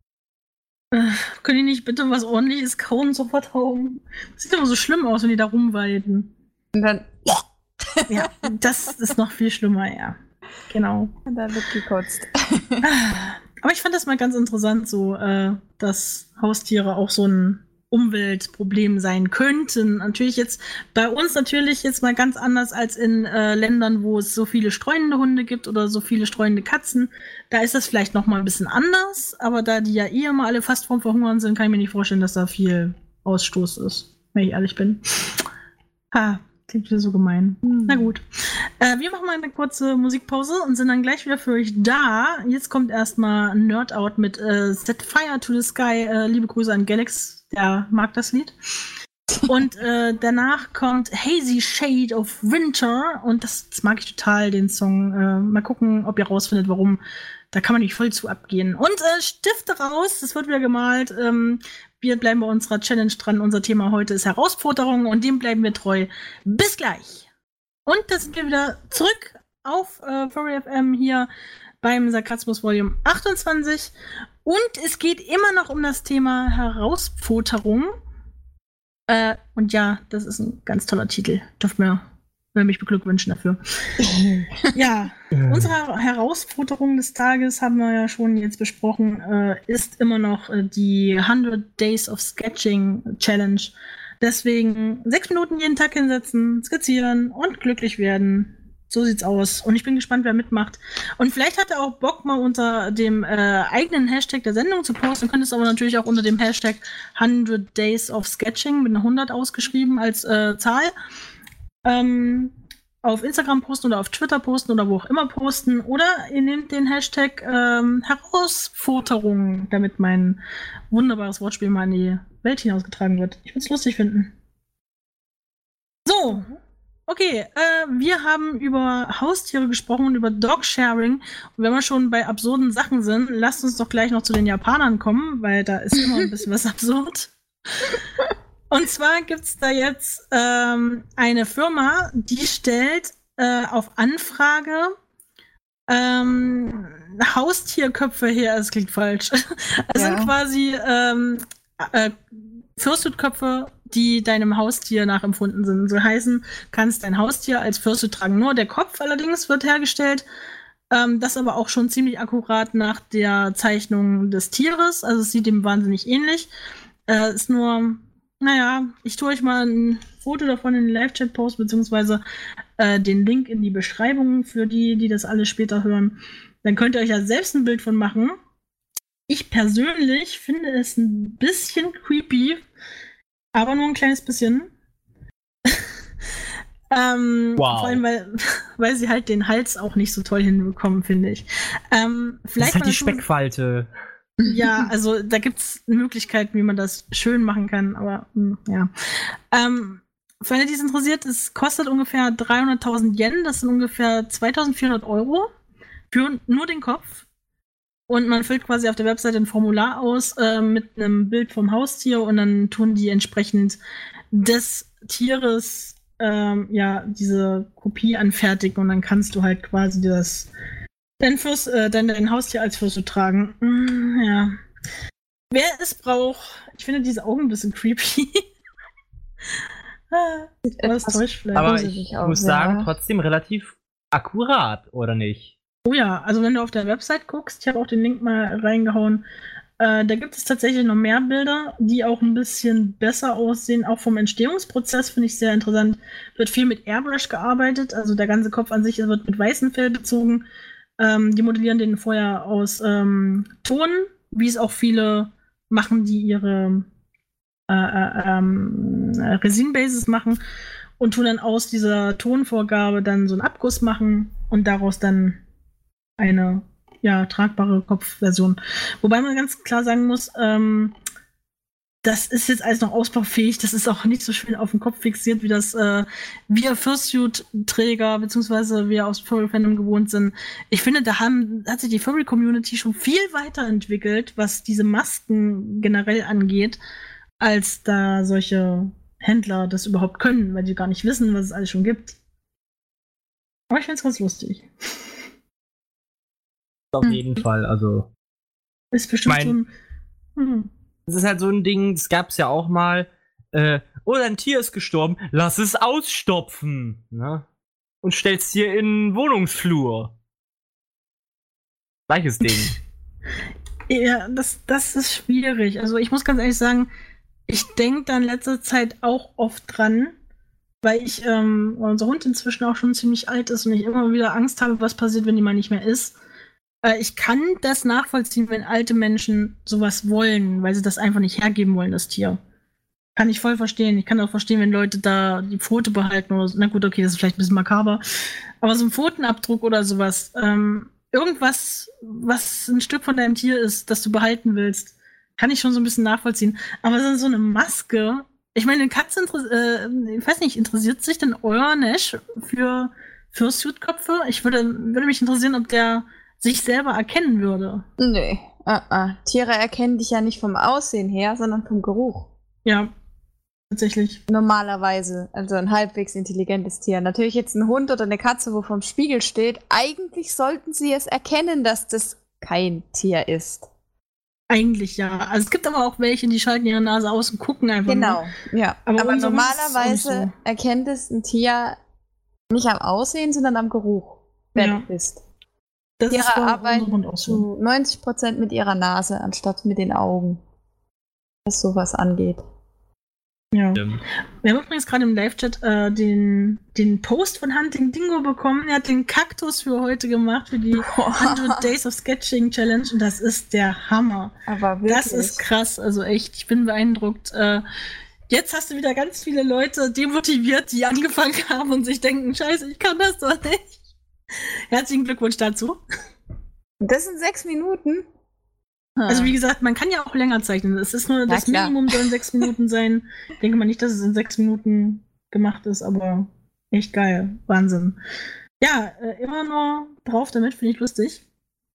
Äh, können die nicht bitte was ordentliches kauen zur Verdauung? Das sieht immer so schlimm aus, wenn die da rumweiden. Und dann, Ja, das ist noch viel schlimmer, ja. Genau. und dann wird gekotzt. Aber ich fand das mal ganz interessant, so, äh, dass Haustiere auch so ein Umweltproblem sein könnten. Natürlich jetzt bei uns natürlich jetzt mal ganz anders als in äh, Ländern, wo es so viele streunende Hunde gibt oder so viele streunende Katzen. Da ist das vielleicht noch mal ein bisschen anders, aber da die ja eh immer alle fast vorm Verhungern sind, kann ich mir nicht vorstellen, dass da viel Ausstoß ist, wenn ich ehrlich bin. Ha, klingt wieder so gemein. Hm. Na gut. Äh, wir machen mal eine kurze Musikpause und sind dann gleich wieder für euch da. Jetzt kommt erstmal Nerd Out mit äh, Set Fire to the Sky. Äh, liebe Grüße an Galax, der mag das Lied. Und äh, danach kommt Hazy Shade of Winter. Und das, das mag ich total, den Song. Äh, mal gucken, ob ihr rausfindet, warum. Da kann man nicht voll zu abgehen. Und äh, Stifte raus, das wird wieder gemalt. Ähm, wir bleiben bei unserer Challenge dran. Unser Thema heute ist Herausforderung und dem bleiben wir treu. Bis gleich. Und da sind wir wieder zurück auf äh, Furry F M hier beim Sarkasmus Volume achtundzwanzig. Und es geht immer noch um das Thema Herausforderung. Äh, und ja, das ist ein ganz toller Titel. Dürft mir will mich beglückwünschen dafür. Ja, unsere Herausforderung des Tages haben wir ja schon jetzt besprochen, äh, ist immer noch äh, die hundred Days of Sketching Challenge. Deswegen sechs Minuten jeden Tag hinsetzen, skizzieren und glücklich werden. So sieht's aus. Und ich bin gespannt, wer mitmacht. Und vielleicht hat er auch Bock, mal unter dem äh, eigenen Hashtag der Sendung zu posten. Könntest aber natürlich auch unter dem Hashtag hundred Days of Sketching mit einer hundert ausgeschrieben als äh, Zahl ähm, auf Instagram posten oder auf Twitter posten oder wo auch immer posten. Oder ihr nehmt den Hashtag ähm, Herausforderung, damit mein wunderbares Wortspiel mal in die Welt hinausgetragen wird. Ich würde es lustig finden. So. Okay, äh, wir haben über Haustiere gesprochen und über Dog-Sharing. Und wenn wir schon bei absurden Sachen sind, lasst uns doch gleich noch zu den Japanern kommen, weil da ist immer ein bisschen was absurd. Und zwar gibt's da jetzt ähm, eine Firma, die stellt äh, auf Anfrage ähm, Haustierköpfe her. Es klingt falsch. Es Ja. sind quasi ähm, äh, Fursuit-Köpfe, die deinem Haustier nachempfunden sind. So heißen, kannst dein Haustier als Fursuit tragen. Nur der Kopf allerdings wird hergestellt. Ähm, das aber auch schon ziemlich akkurat nach der Zeichnung des Tieres. Also es sieht dem wahnsinnig ähnlich. Äh, ist nur, naja, ich tue euch mal ein Foto davon in den Live-Chat-Post, beziehungsweise äh, den Link in die Beschreibung für die, die das alle später hören. Dann könnt ihr euch ja selbst ein Bild von machen. Ich persönlich finde es ein bisschen creepy, aber nur ein kleines bisschen. ähm, wow. Vor allem, weil, weil sie halt den Hals auch nicht so toll hinbekommen, finde ich. Ähm, vielleicht das ist halt die so, Speckfalte. ja, also da gibt es Möglichkeiten, wie man das schön machen kann, aber mh, ja. Ähm, für alle, die es interessiert, es kostet ungefähr dreihunderttausend Yen, das sind ungefähr zweitausendvierhundert Euro für nur den Kopf. Und man füllt quasi auf der Webseite ein Formular aus äh, mit einem Bild vom Haustier und dann tun die entsprechend des Tieres ähm, ja diese Kopie anfertigen und dann kannst du halt quasi das dein, Fürst, äh, dein, dein Haustier als Fürst tragen. Mm, ja. Wer es braucht, ich finde diese Augen ein bisschen creepy. ah, das täuscht vielleicht. Aber ich auch, muss ja. sagen, trotzdem relativ akkurat, oder nicht? Oh ja, also wenn du auf der Website guckst, ich habe auch den Link mal reingehauen, äh, da gibt es tatsächlich noch mehr Bilder, die auch ein bisschen besser aussehen. Auch vom Entstehungsprozess finde ich sehr interessant. Wird viel mit Airbrush gearbeitet, also der ganze Kopf an sich wird mit weißem Fell bezogen. Ähm, die modellieren den vorher aus ähm, Ton, wie es auch viele machen, die ihre äh, äh, ähm, Resin-Bases machen und tun dann aus dieser Tonvorgabe dann so einen Abguss machen und daraus dann eine ja, tragbare Kopfversion. Wobei man ganz klar sagen muss, ähm, das ist jetzt alles noch ausbaufähig, das ist auch nicht so schön auf den Kopf fixiert, wie das äh, wir Fursuit-Träger beziehungsweise wir aus Furry-Fandom gewohnt sind. Ich finde, da haben, hat sich die Furry-Community schon viel weiterentwickelt, was diese Masken generell angeht, als da solche Händler das überhaupt können, weil die gar nicht wissen, was es alles schon gibt. Aber ich finde es ganz lustig. Auf jeden Fall, also. Ist bestimmt mein, so ein. Hm. Das ist halt so ein Ding, das gab's ja auch mal. Äh, oh, dein Tier ist gestorben, lass es ausstopfen. Ne? Und stell's dir in den Wohnungsflur. Gleiches Ding. Ja, das, das ist schwierig. Also ich muss ganz ehrlich sagen, ich denke da in letzter Zeit auch oft dran, weil ich, ähm, unser Hund inzwischen auch schon ziemlich alt ist und ich immer wieder Angst habe, was passiert, wenn die mal nicht mehr ist. Äh, ich kann das nachvollziehen, wenn alte Menschen sowas wollen, weil sie das einfach nicht hergeben wollen, das Tier. Kann ich voll verstehen. Ich kann auch verstehen, wenn Leute da die Pfote behalten oder so. Na gut, okay, das ist vielleicht ein bisschen makaber. Aber so ein Pfotenabdruck oder sowas, ähm, irgendwas, was ein Stück von deinem Tier ist, das du behalten willst, kann ich schon so ein bisschen nachvollziehen. Aber so eine Maske, ich meine, eine Katze, äh, ich weiß nicht, interessiert sich denn euer Nash für Fursuit-Köpfe? Ich würde, würde mich interessieren, ob der sich selber erkennen würde. Nee, uh -uh. Tiere erkennen dich ja nicht vom Aussehen her, sondern vom Geruch. Ja, tatsächlich. Normalerweise, also ein halbwegs intelligentes Tier. Natürlich jetzt ein Hund oder eine Katze, wo vorm Spiegel steht. Eigentlich sollten sie es erkennen, dass das kein Tier ist. Eigentlich ja. Also es gibt aber auch welche, die schalten ihre Nase aus und gucken einfach Genau, nur. ja. Aber, aber unser Hund ist auch normalerweise nicht so. erkennt es ein Tier nicht am Aussehen, sondern am Geruch, wer Ja. du bist. Das Tiere ist bei arbeiten unserem Hund auch so. zu neunzig Prozent mit ihrer Nase, anstatt mit den Augen, was sowas angeht. Ja. Stimmt. Wir haben übrigens gerade im Live-Chat äh, den, den Post von Hunting Dingo bekommen. Er hat den Kaktus für heute gemacht, für die hundred Days of Sketching Challenge. Und das ist der Hammer. Aber wirklich. Das ist krass. Also echt, ich bin beeindruckt. Äh, jetzt hast du wieder ganz viele Leute demotiviert, die angefangen haben und sich denken, scheiße, ich kann das doch nicht. Herzlichen Glückwunsch dazu. Das sind sechs Minuten? Also wie gesagt, man kann ja auch länger zeichnen. Es ist nur, Ja, das klar. Minimum sollen sechs Minuten sein. Ich denke mal nicht, dass es in sechs Minuten gemacht ist, aber echt geil. Wahnsinn. Ja, äh, immer nur drauf damit, finde ich lustig.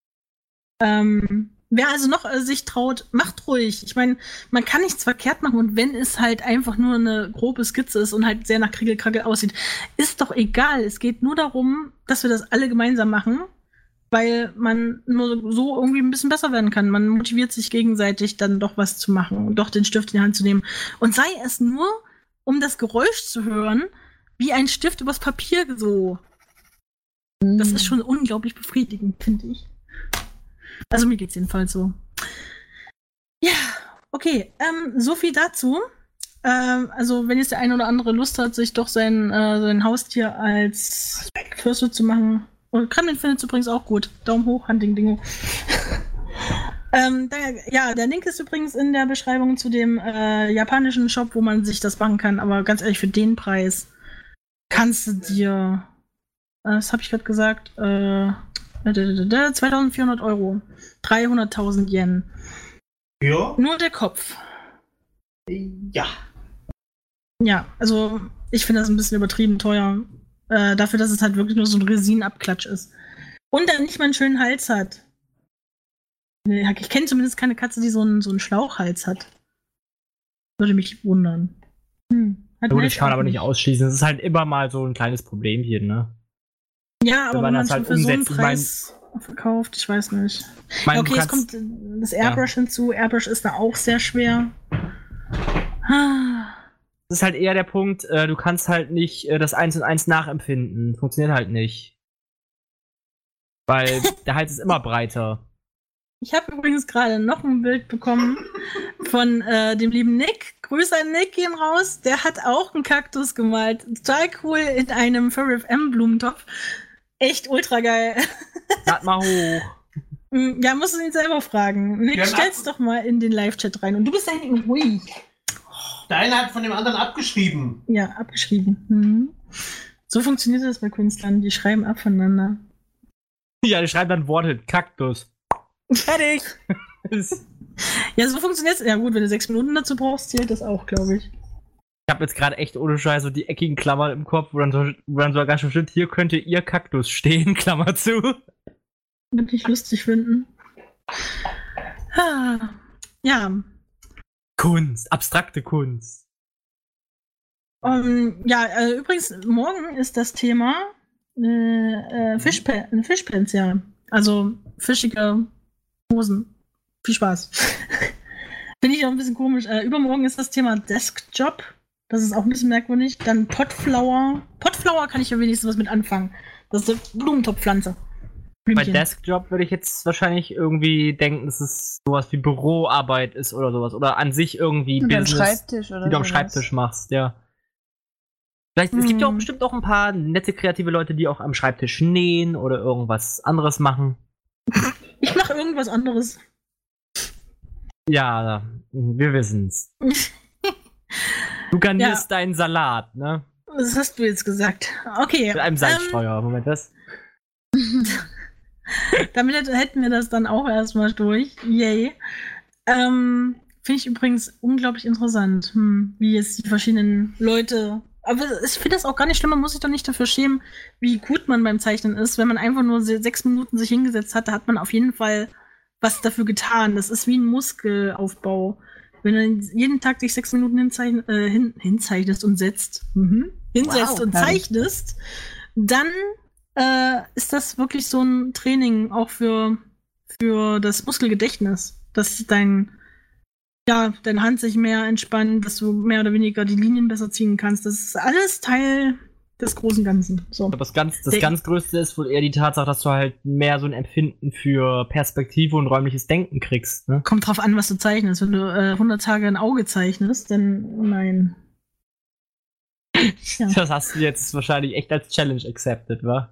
Ähm, wer also noch äh, sich traut, macht ruhig. Ich meine, man kann nichts verkehrt machen und wenn es halt einfach nur eine grobe Skizze ist und halt sehr nach Kriegelkrackel aussieht, ist doch egal. Es geht nur darum, dass wir das alle gemeinsam machen, weil man nur so irgendwie ein bisschen besser werden kann. Man motiviert sich gegenseitig, dann doch was zu machen und doch den Stift in die Hand zu nehmen. Und sei es nur, um das Geräusch zu hören, wie ein Stift übers Papier so. Das ist schon unglaublich befriedigend, finde ich. Also mir geht's jedenfalls so. Ja, Okay, ähm, so viel dazu. Ähm, also, wenn jetzt der eine oder andere Lust hat, sich doch sein, äh, sein Haustier als Fürste zu machen. Und Kremlin findet es übrigens auch gut. Daumen hoch, Hunting Dingo. ähm, da, ja, der Link ist übrigens in der Beschreibung zu dem äh, japanischen Shop, wo man sich das machen kann. Aber ganz ehrlich, für den Preis kannst du dir, äh, das habe ich gerade gesagt, äh, zweitausendvierhundert Euro. dreihunderttausend Yen. Ja. Nur der Kopf. Ja. Ja, also ich finde das ein bisschen übertrieben teuer. Äh, dafür, dass es halt wirklich nur so ein Resinabklatsch ist. Und dann nicht mal einen schönen Hals hat. Ich kenne zumindest keine Katze, die so einen, so einen Schlauchhals hat. Würde mich wundern. Hm. Hat Gut, Nash das kann man auch aber nicht ausschließen. Das ist halt immer mal so ein kleines Problemchen, ne? Ja, aber Wenn wenn man man das schon halt für so einen umsetzt, ich Preis verkauft, ich weiß nicht. Ich meine, Ja, okay, du jetzt kannst- kommt das Airbrush hinzu. Airbrush ist da auch sehr schwer. Ah. Das ist halt eher der Punkt, äh, du kannst halt nicht äh, das eins und eins nachempfinden. Funktioniert halt nicht. Weil der Hals ist immer breiter. Ich habe übrigens gerade noch ein Bild bekommen von äh, dem lieben Nick. Grüße an Nick gehen raus. Der hat auch einen Kaktus gemalt. Total cool in einem Furry F M Blumentopf. Echt ultra geil. Lad mal hoch. Ja, musst du ihn selber fragen. Nick, Ja, stell's doch mal in den Live-Chat rein. Und du bist da hinten ruhig. Der eine hat von dem anderen abgeschrieben. Ja, abgeschrieben. Mhm. So funktioniert das bei Künstlern. Die schreiben ab voneinander. Ja, die schreiben dann Worte. Kaktus. Fertig. Ja, so funktioniert's. Ja gut, wenn du sechs Minuten dazu brauchst, zählt das auch, glaube ich. Ich habe jetzt gerade echt ohne Scheiß so die eckigen Klammern im Kopf, wo dann so, wo dann so ganz schön steht, hier könnte ihr Kaktus stehen, Klammer zu. Würde ich lustig finden. Ah, ja. Kunst, abstrakte Kunst. Um, ja, äh, übrigens, morgen ist das Thema äh, äh, Fischpe Fischpants, ja. Also fischige Hosen. Viel Spaß. Finde ich auch ein bisschen komisch. Äh, übermorgen ist das Thema Deskjob. Das ist auch ein bisschen merkwürdig. Dann Potflower. Potflower kann ich ja wenigstens was mit anfangen. Das ist eine Blumentopfpflanze. Bei Blümchen. Deskjob würde ich jetzt wahrscheinlich irgendwie denken, dass es sowas wie Büroarbeit ist oder sowas. Oder an sich irgendwie Mit dem Business, Schreibtisch oder die du am sowas. Schreibtisch machst, ja. Vielleicht, es gibt ja auch Hm. bestimmt auch ein paar nette, kreative Leute, die auch am Schreibtisch nähen oder irgendwas anderes machen. Ich mache irgendwas anderes. Ja, wir wissen's. Du garnierst deinen Salat, ne? Was hast du jetzt gesagt? Okay. Mit einem ähm, Salzstreuer. Moment, das? Damit hätt- hätten wir das dann auch erstmal durch. Yay. Ähm, Finde ich übrigens unglaublich interessant, hm, wie jetzt die verschiedenen Leute. Aber ich finde das auch gar nicht schlimm, man muss sich doch nicht dafür schämen, wie gut man beim Zeichnen ist. Wenn man einfach nur se- sechs Minuten sich hingesetzt hat, da hat man auf jeden Fall was dafür getan. Das ist wie ein Muskelaufbau. Wenn du jeden Tag dich sechs Minuten hinzeichn äh, hin hinzeichnest und setzt, mhm. hinsetzt Wow. und zeichnest, dann äh, ist das wirklich so ein Training auch für, für das Muskelgedächtnis, dass dein, ja, deine Hand sich mehr entspannt, dass du mehr oder weniger die Linien besser ziehen kannst. Das ist alles Teil des großen Ganzen. So. Aber das ganz, das Der- ganz Größte ist wohl eher die Tatsache, dass du halt mehr so ein Empfinden für Perspektive und räumliches Denken kriegst, ne? Kommt drauf an, was du zeichnest. Wenn du äh, hundert Tage ein Auge zeichnest, dann nein. Ja. Das hast du jetzt wahrscheinlich echt als Challenge accepted, wa?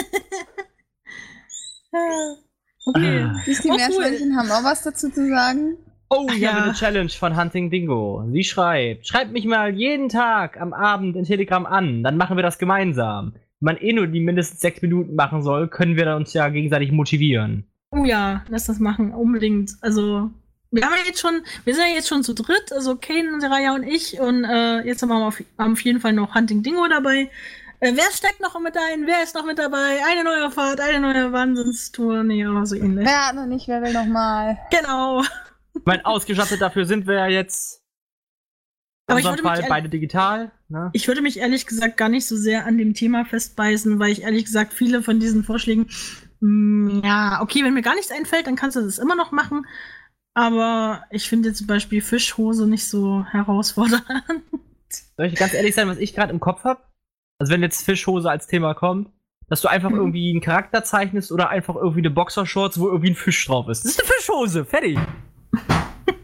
Ah, okay. Ah. Siehst du, die Oh, Meerschweinchen haben auch was dazu zu sagen. Oh, Ach hier ja. haben wir eine Challenge von Hunting Dingo. Sie schreibt, schreibt mich mal jeden Tag am Abend in Telegram an, dann machen wir das gemeinsam. Wenn man eh nur die mindestens sechs Minuten machen soll, können wir da uns ja gegenseitig motivieren. Oh ja, lass das machen, unbedingt. Also, wir haben ja jetzt schon, wir sind ja jetzt schon zu dritt, also Kane, Raya und ich, und äh, jetzt haben wir auf, haben auf jeden Fall noch Hunting Dingo dabei. Äh, wer steckt noch mit ein? Wer ist noch mit dabei? Eine neue Fahrt, eine neue Wahnsinnstour, nee, oder so ähnlich. Wer hat noch nicht, wer will noch mal? Genau. Ich meine, ausgestattet dafür sind wir ja jetzt. In Aber ich unserem würde, mich, Fall ehr- beide digital, ne? ich würde mich ehrlich gesagt gar nicht so sehr an dem Thema festbeißen, weil ich ehrlich gesagt viele von diesen Vorschlägen, mh, ja, okay, wenn mir gar nichts einfällt, dann kannst du das immer noch machen. Aber ich finde zum Beispiel Fischhose nicht so herausfordernd. Soll ich ganz ehrlich sein, was ich gerade im Kopf habe? Also wenn jetzt Fischhose als Thema kommt, dass du einfach Mhm. irgendwie einen Charakter zeichnest oder einfach irgendwie eine Boxershorts, wo irgendwie ein Fisch drauf ist. Das ist eine Fischhose, fertig. Wo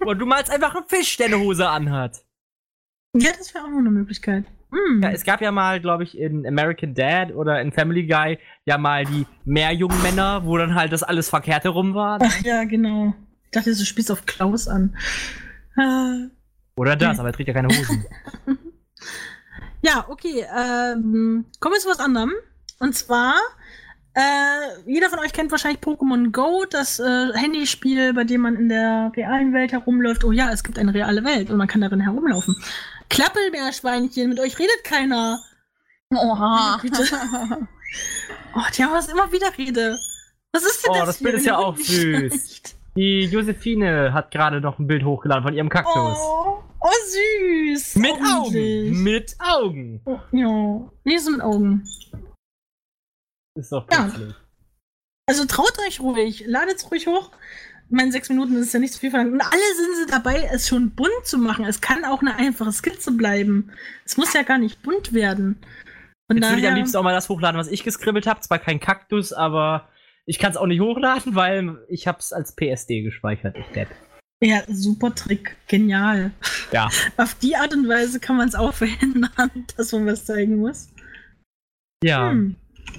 Oder du malst einfach einen Fisch, der eine Hose anhat. Ja, das wäre auch noch eine Möglichkeit. Hm. Ja, es gab ja mal, glaube ich, in American Dad oder in Family Guy ja mal die Meerjungmänner, wo dann halt das alles verkehrt herum war. Ach ja, genau. Ich dachte, du spielst auf Klaus an. Äh, Oder das, aber er trägt ja keine Hosen. Ja, okay. Ähm, kommen wir zu was anderem. Und zwar, äh, jeder von euch kennt wahrscheinlich Pokémon Go, das äh, Handyspiel, bei dem man in der realen Welt herumläuft. Oh ja, es gibt eine reale Welt und man kann darin herumlaufen. Klappelmeerschweinchen, mit euch redet keiner. Oha. Bitte. Oh, die haben was immer wieder Rede. Was ist denn Oh, das das hier? Bild ist ja Mir auch wird süß. schlecht. Die Josephine hat gerade noch ein Bild hochgeladen von ihrem Kaktus. Oh, oh süß. Mit Oh, niedlich. Augen. Mit Augen. Oh, ja, nee, so mit Augen. Ist doch Ja. putzig. Also traut euch ruhig, ladet's ruhig hoch. Ich meine, sechs Minuten ist ja nicht so viel verlangt. Und alle sind sie dabei, es schon bunt zu machen. Es kann auch eine einfache Skizze bleiben. Es muss ja gar nicht bunt werden. Von Jetzt würde ich am daher, liebsten auch mal das hochladen, was ich geskribbelt habe. Zwar kein Kaktus, aber ich kann es auch nicht hochladen, weil ich habe es als P S D gespeichert. Ich depp. ja, super Trick. Genial. Ja. Auf die Art und Weise kann man es auch verhindern, dass man was zeigen muss. Ja. Hm.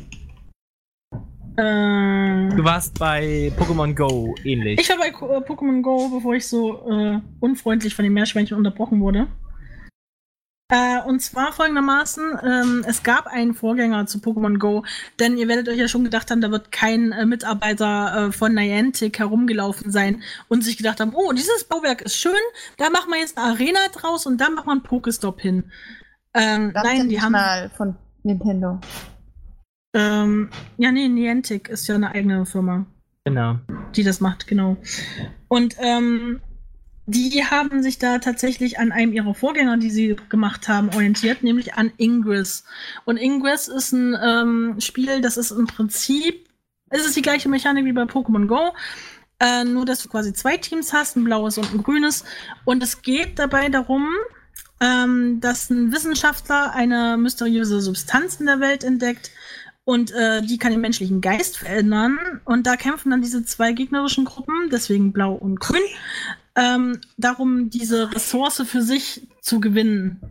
Äh, Du warst bei Pokémon Go ähnlich. ich war bei Ko- äh, Pokémon Go, bevor ich so äh, unfreundlich von den Meerschweinchen unterbrochen wurde. Äh, und zwar folgendermaßen, ähm, es gab einen Vorgänger zu Pokémon Go, denn ihr werdet euch ja schon gedacht haben, da wird kein äh, Mitarbeiter äh, von Niantic herumgelaufen sein und sich gedacht haben, oh, dieses Bauwerk ist schön, da machen wir jetzt eine Arena draus und da machen wir einen Pokestop hin. Ähm, Das nein, ist die nicht haben... mal von Nintendo. Ähm, ja, nee, Niantic ist ja eine eigene Firma, Genau. die das macht, genau. Und ähm, die haben sich da tatsächlich an einem ihrer Vorgänger, die sie gemacht haben, orientiert, nämlich an Ingress. Und Ingress ist ein ähm, Spiel, das ist im Prinzip, es ist die gleiche Mechanik wie bei Pokémon Go, äh, nur dass du quasi zwei Teams hast, ein blaues und ein grünes. Und es geht dabei darum, ähm, dass ein Wissenschaftler eine mysteriöse Substanz in der Welt entdeckt, und äh, die kann den menschlichen Geist verändern. Und da kämpfen dann diese zwei gegnerischen Gruppen, deswegen blau und grün, ähm, darum, diese Ressource für sich zu gewinnen.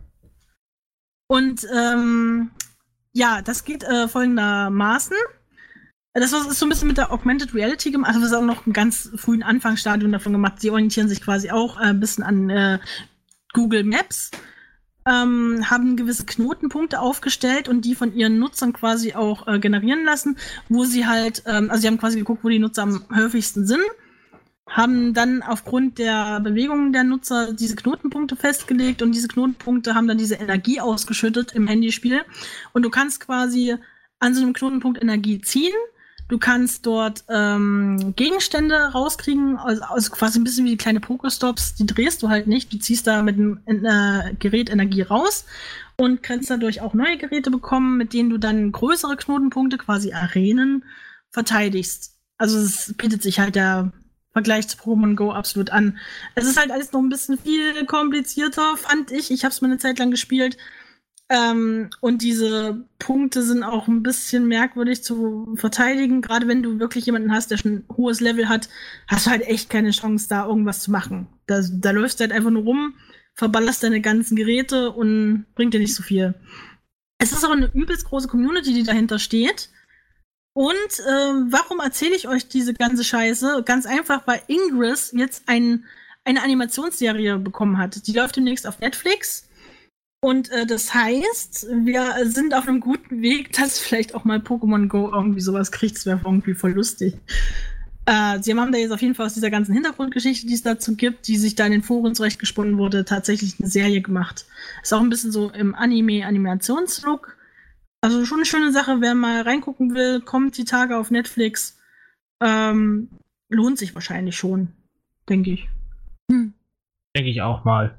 Und ähm, ja, das geht äh, folgendermaßen. Das ist so ein bisschen mit der Augmented Reality gemacht, also das ist auch noch ein ganz frühen Anfangsstadium davon gemacht. Sie orientieren sich quasi auch äh, ein bisschen an äh, Google Maps. Ähm, haben gewisse Knotenpunkte aufgestellt und die von ihren Nutzern quasi auch äh, generieren lassen, wo sie halt, ähm, also sie haben quasi geguckt, wo die Nutzer am häufigsten sind, haben dann aufgrund der Bewegungen der Nutzer diese Knotenpunkte festgelegt und diese Knotenpunkte haben dann diese Energie ausgeschüttet im Handyspiel und du kannst quasi an so einem Knotenpunkt Energie ziehen. Du kannst dort ähm, Gegenstände rauskriegen, also, also quasi ein bisschen wie die kleine Pokestops, die drehst du halt nicht. Du ziehst da mit dem äh, Gerät Energie raus und kannst dadurch auch neue Geräte bekommen, mit denen du dann größere Knotenpunkte, quasi Arenen, verteidigst. Also es bietet sich halt der Vergleich zu Pokémon Go absolut an. Es ist halt alles noch ein bisschen viel komplizierter, fand ich. Ich habe es mal eine Zeit lang gespielt. Ähm, und diese Punkte sind auch ein bisschen merkwürdig zu verteidigen. Gerade wenn du wirklich jemanden hast, der schon ein hohes Level hat, hast du halt echt keine Chance, da irgendwas zu machen. Da, da läufst du halt einfach nur rum, verballerst deine ganzen Geräte und bringt dir nicht so viel. Es ist auch eine übelst große Community, die dahinter steht. Und äh, warum erzähle ich euch diese ganze Scheiße? Ganz einfach, weil Ingress jetzt ein, eine Animationsserie bekommen hat. Die läuft demnächst auf Netflix. Und äh, das heißt, wir sind auf einem guten Weg, dass vielleicht auch mal Pokémon Go irgendwie sowas kriegt. Das wäre irgendwie voll lustig. Äh, sie haben da jetzt auf jeden Fall aus dieser ganzen Hintergrundgeschichte, die es dazu gibt, die sich da in den Foren zurechtgesponnen wurde, tatsächlich eine Serie gemacht. Ist auch ein bisschen so im Anime-Animationslook. Also schon eine schöne Sache, wer mal reingucken will, kommt die Tage auf Netflix. Ähm, lohnt sich wahrscheinlich schon, denke ich. Hm. Denke ich auch mal.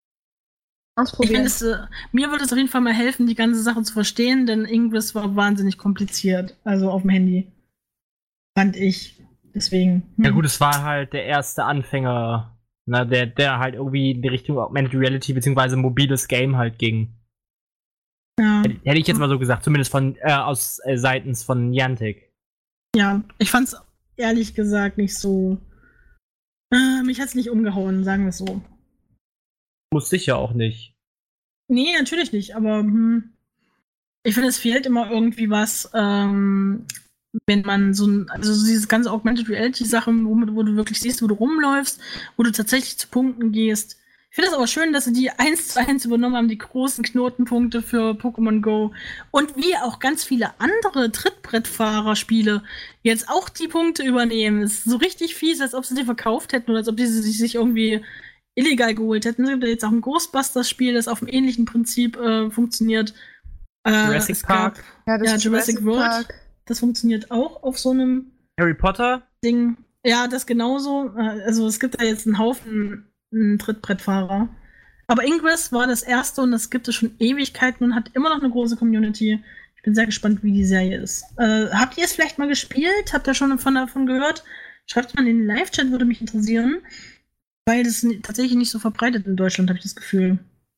Ich find, es, äh, mir würde es auf jeden Fall mal helfen, die ganze Sache zu verstehen, denn Ingress war wahnsinnig kompliziert. Also auf dem Handy. Fand ich. Deswegen. Hm. Ja gut, es war halt der erste Anfänger, na, der, der halt irgendwie in die Richtung Augmented Reality bzw. mobiles Game halt ging. Ja. Hätte, hätte ich jetzt mal so gesagt, zumindest von äh, aus äh, seitens von Niantic. Ja, ich fand's ehrlich gesagt nicht so Äh, mich hat's nicht umgehauen, sagen wir es so. Muss sicher auch nicht. Nee, natürlich nicht, aber hm, ich finde, es fehlt immer irgendwie was, ähm, wenn man so ein, also so diese ganze Augmented Reality-Sachen, wo, wo du wirklich siehst, wo du rumläufst, wo du tatsächlich zu Punkten gehst. Ich finde es aber schön, dass sie die eins zu eins übernommen haben, die großen Knotenpunkte für Pokémon Go. Und wie auch ganz viele andere Trittbrettfahrer-Spiele jetzt auch die Punkte übernehmen. Es ist so richtig fies, als ob sie die verkauft hätten oder als ob die sie sich irgendwie illegal geholt hätten. Es gibt ja jetzt auch ein Ghostbusters-Spiel, das auf einem ähnlichen Prinzip äh, funktioniert. Äh, Jurassic Park. Gab, Ja, das ja, ist Jurassic, Jurassic World. Park. Das funktioniert auch auf so einem Harry Potter? Ding. Ja, das genauso. Also es gibt ja jetzt einen Haufen einen Trittbrettfahrer. Aber Ingress war das erste und das gibt es schon Ewigkeiten und hat immer noch eine große Community. Ich bin sehr gespannt, wie die Serie ist. Äh, habt ihr es vielleicht mal gespielt? Habt ihr schon von davon gehört? Schreibt mal in den Live-Chat, würde mich interessieren. Weil das n- tatsächlich nicht so verbreitet in Deutschland, habe ich das Gefühl.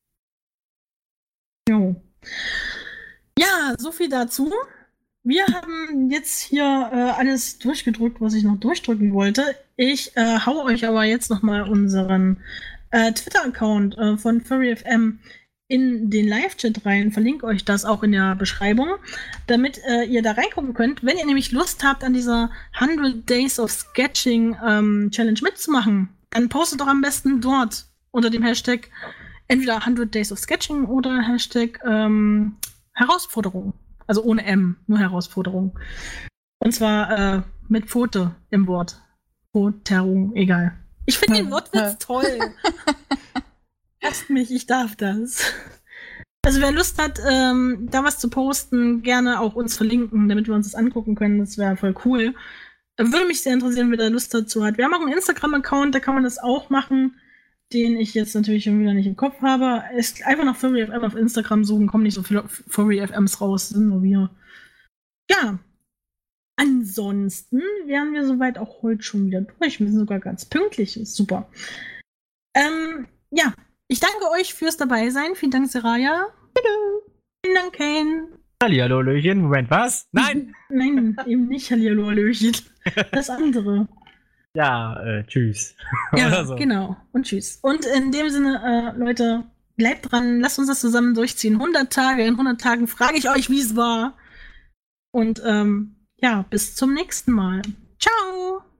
Jo. Ja, so viel dazu. Wir haben jetzt hier äh, alles durchgedrückt, was ich noch durchdrücken wollte. Ich äh, hau euch aber jetzt noch mal unseren äh, Twitter-Account äh, von Furry F M in den Live-Chat rein. Verlinke euch das auch in der Beschreibung, damit äh, ihr da reingucken könnt. Wenn ihr nämlich Lust habt, an dieser hundred Days of Sketching ähm, Challenge mitzumachen, dann postet doch am besten dort unter dem Hashtag entweder hundred Days of Sketching oder Hashtag ähm, Herausforderung. Also ohne M, nur Herausforderung. Und zwar äh, mit Pfote im Wort. Pfoterung, egal. Ich finde den Wortwitz toll. Lasst mich, ich darf das. Also wer Lust hat, ähm, da was zu posten, gerne auch uns verlinken, damit wir uns das angucken können. Das wäre voll cool. Äh, Würde mich sehr interessieren, wer da Lust dazu hat. Wir haben auch einen Instagram-Account, da kann man das auch machen, den ich jetzt natürlich schon wieder nicht im Kopf habe. Ist einfach nach Furry F M auf Instagram suchen, kommen nicht so viele Furry F Ms raus, sind nur wir. Ja. Ansonsten wären wir soweit auch heute schon wieder durch. Wir sind sogar ganz pünktlich, ist super. Ähm, ja, ich danke euch fürs Dabeisein. Vielen Dank, Seraya. Bitte. Vielen Dank, Kane. Hallihallo, Löchen. Moment, was? Nein! Nein, eben nicht Hallihallo, Hallöchen. Das andere. Ja, äh, tschüss. Ja, Oder so. genau. Und tschüss. Und in dem Sinne, äh, Leute, bleibt dran, lasst uns das zusammen durchziehen. hundert Tage, in hundert Tagen frage ich euch, wie es war. Und ähm, ja, bis zum nächsten Mal. Ciao!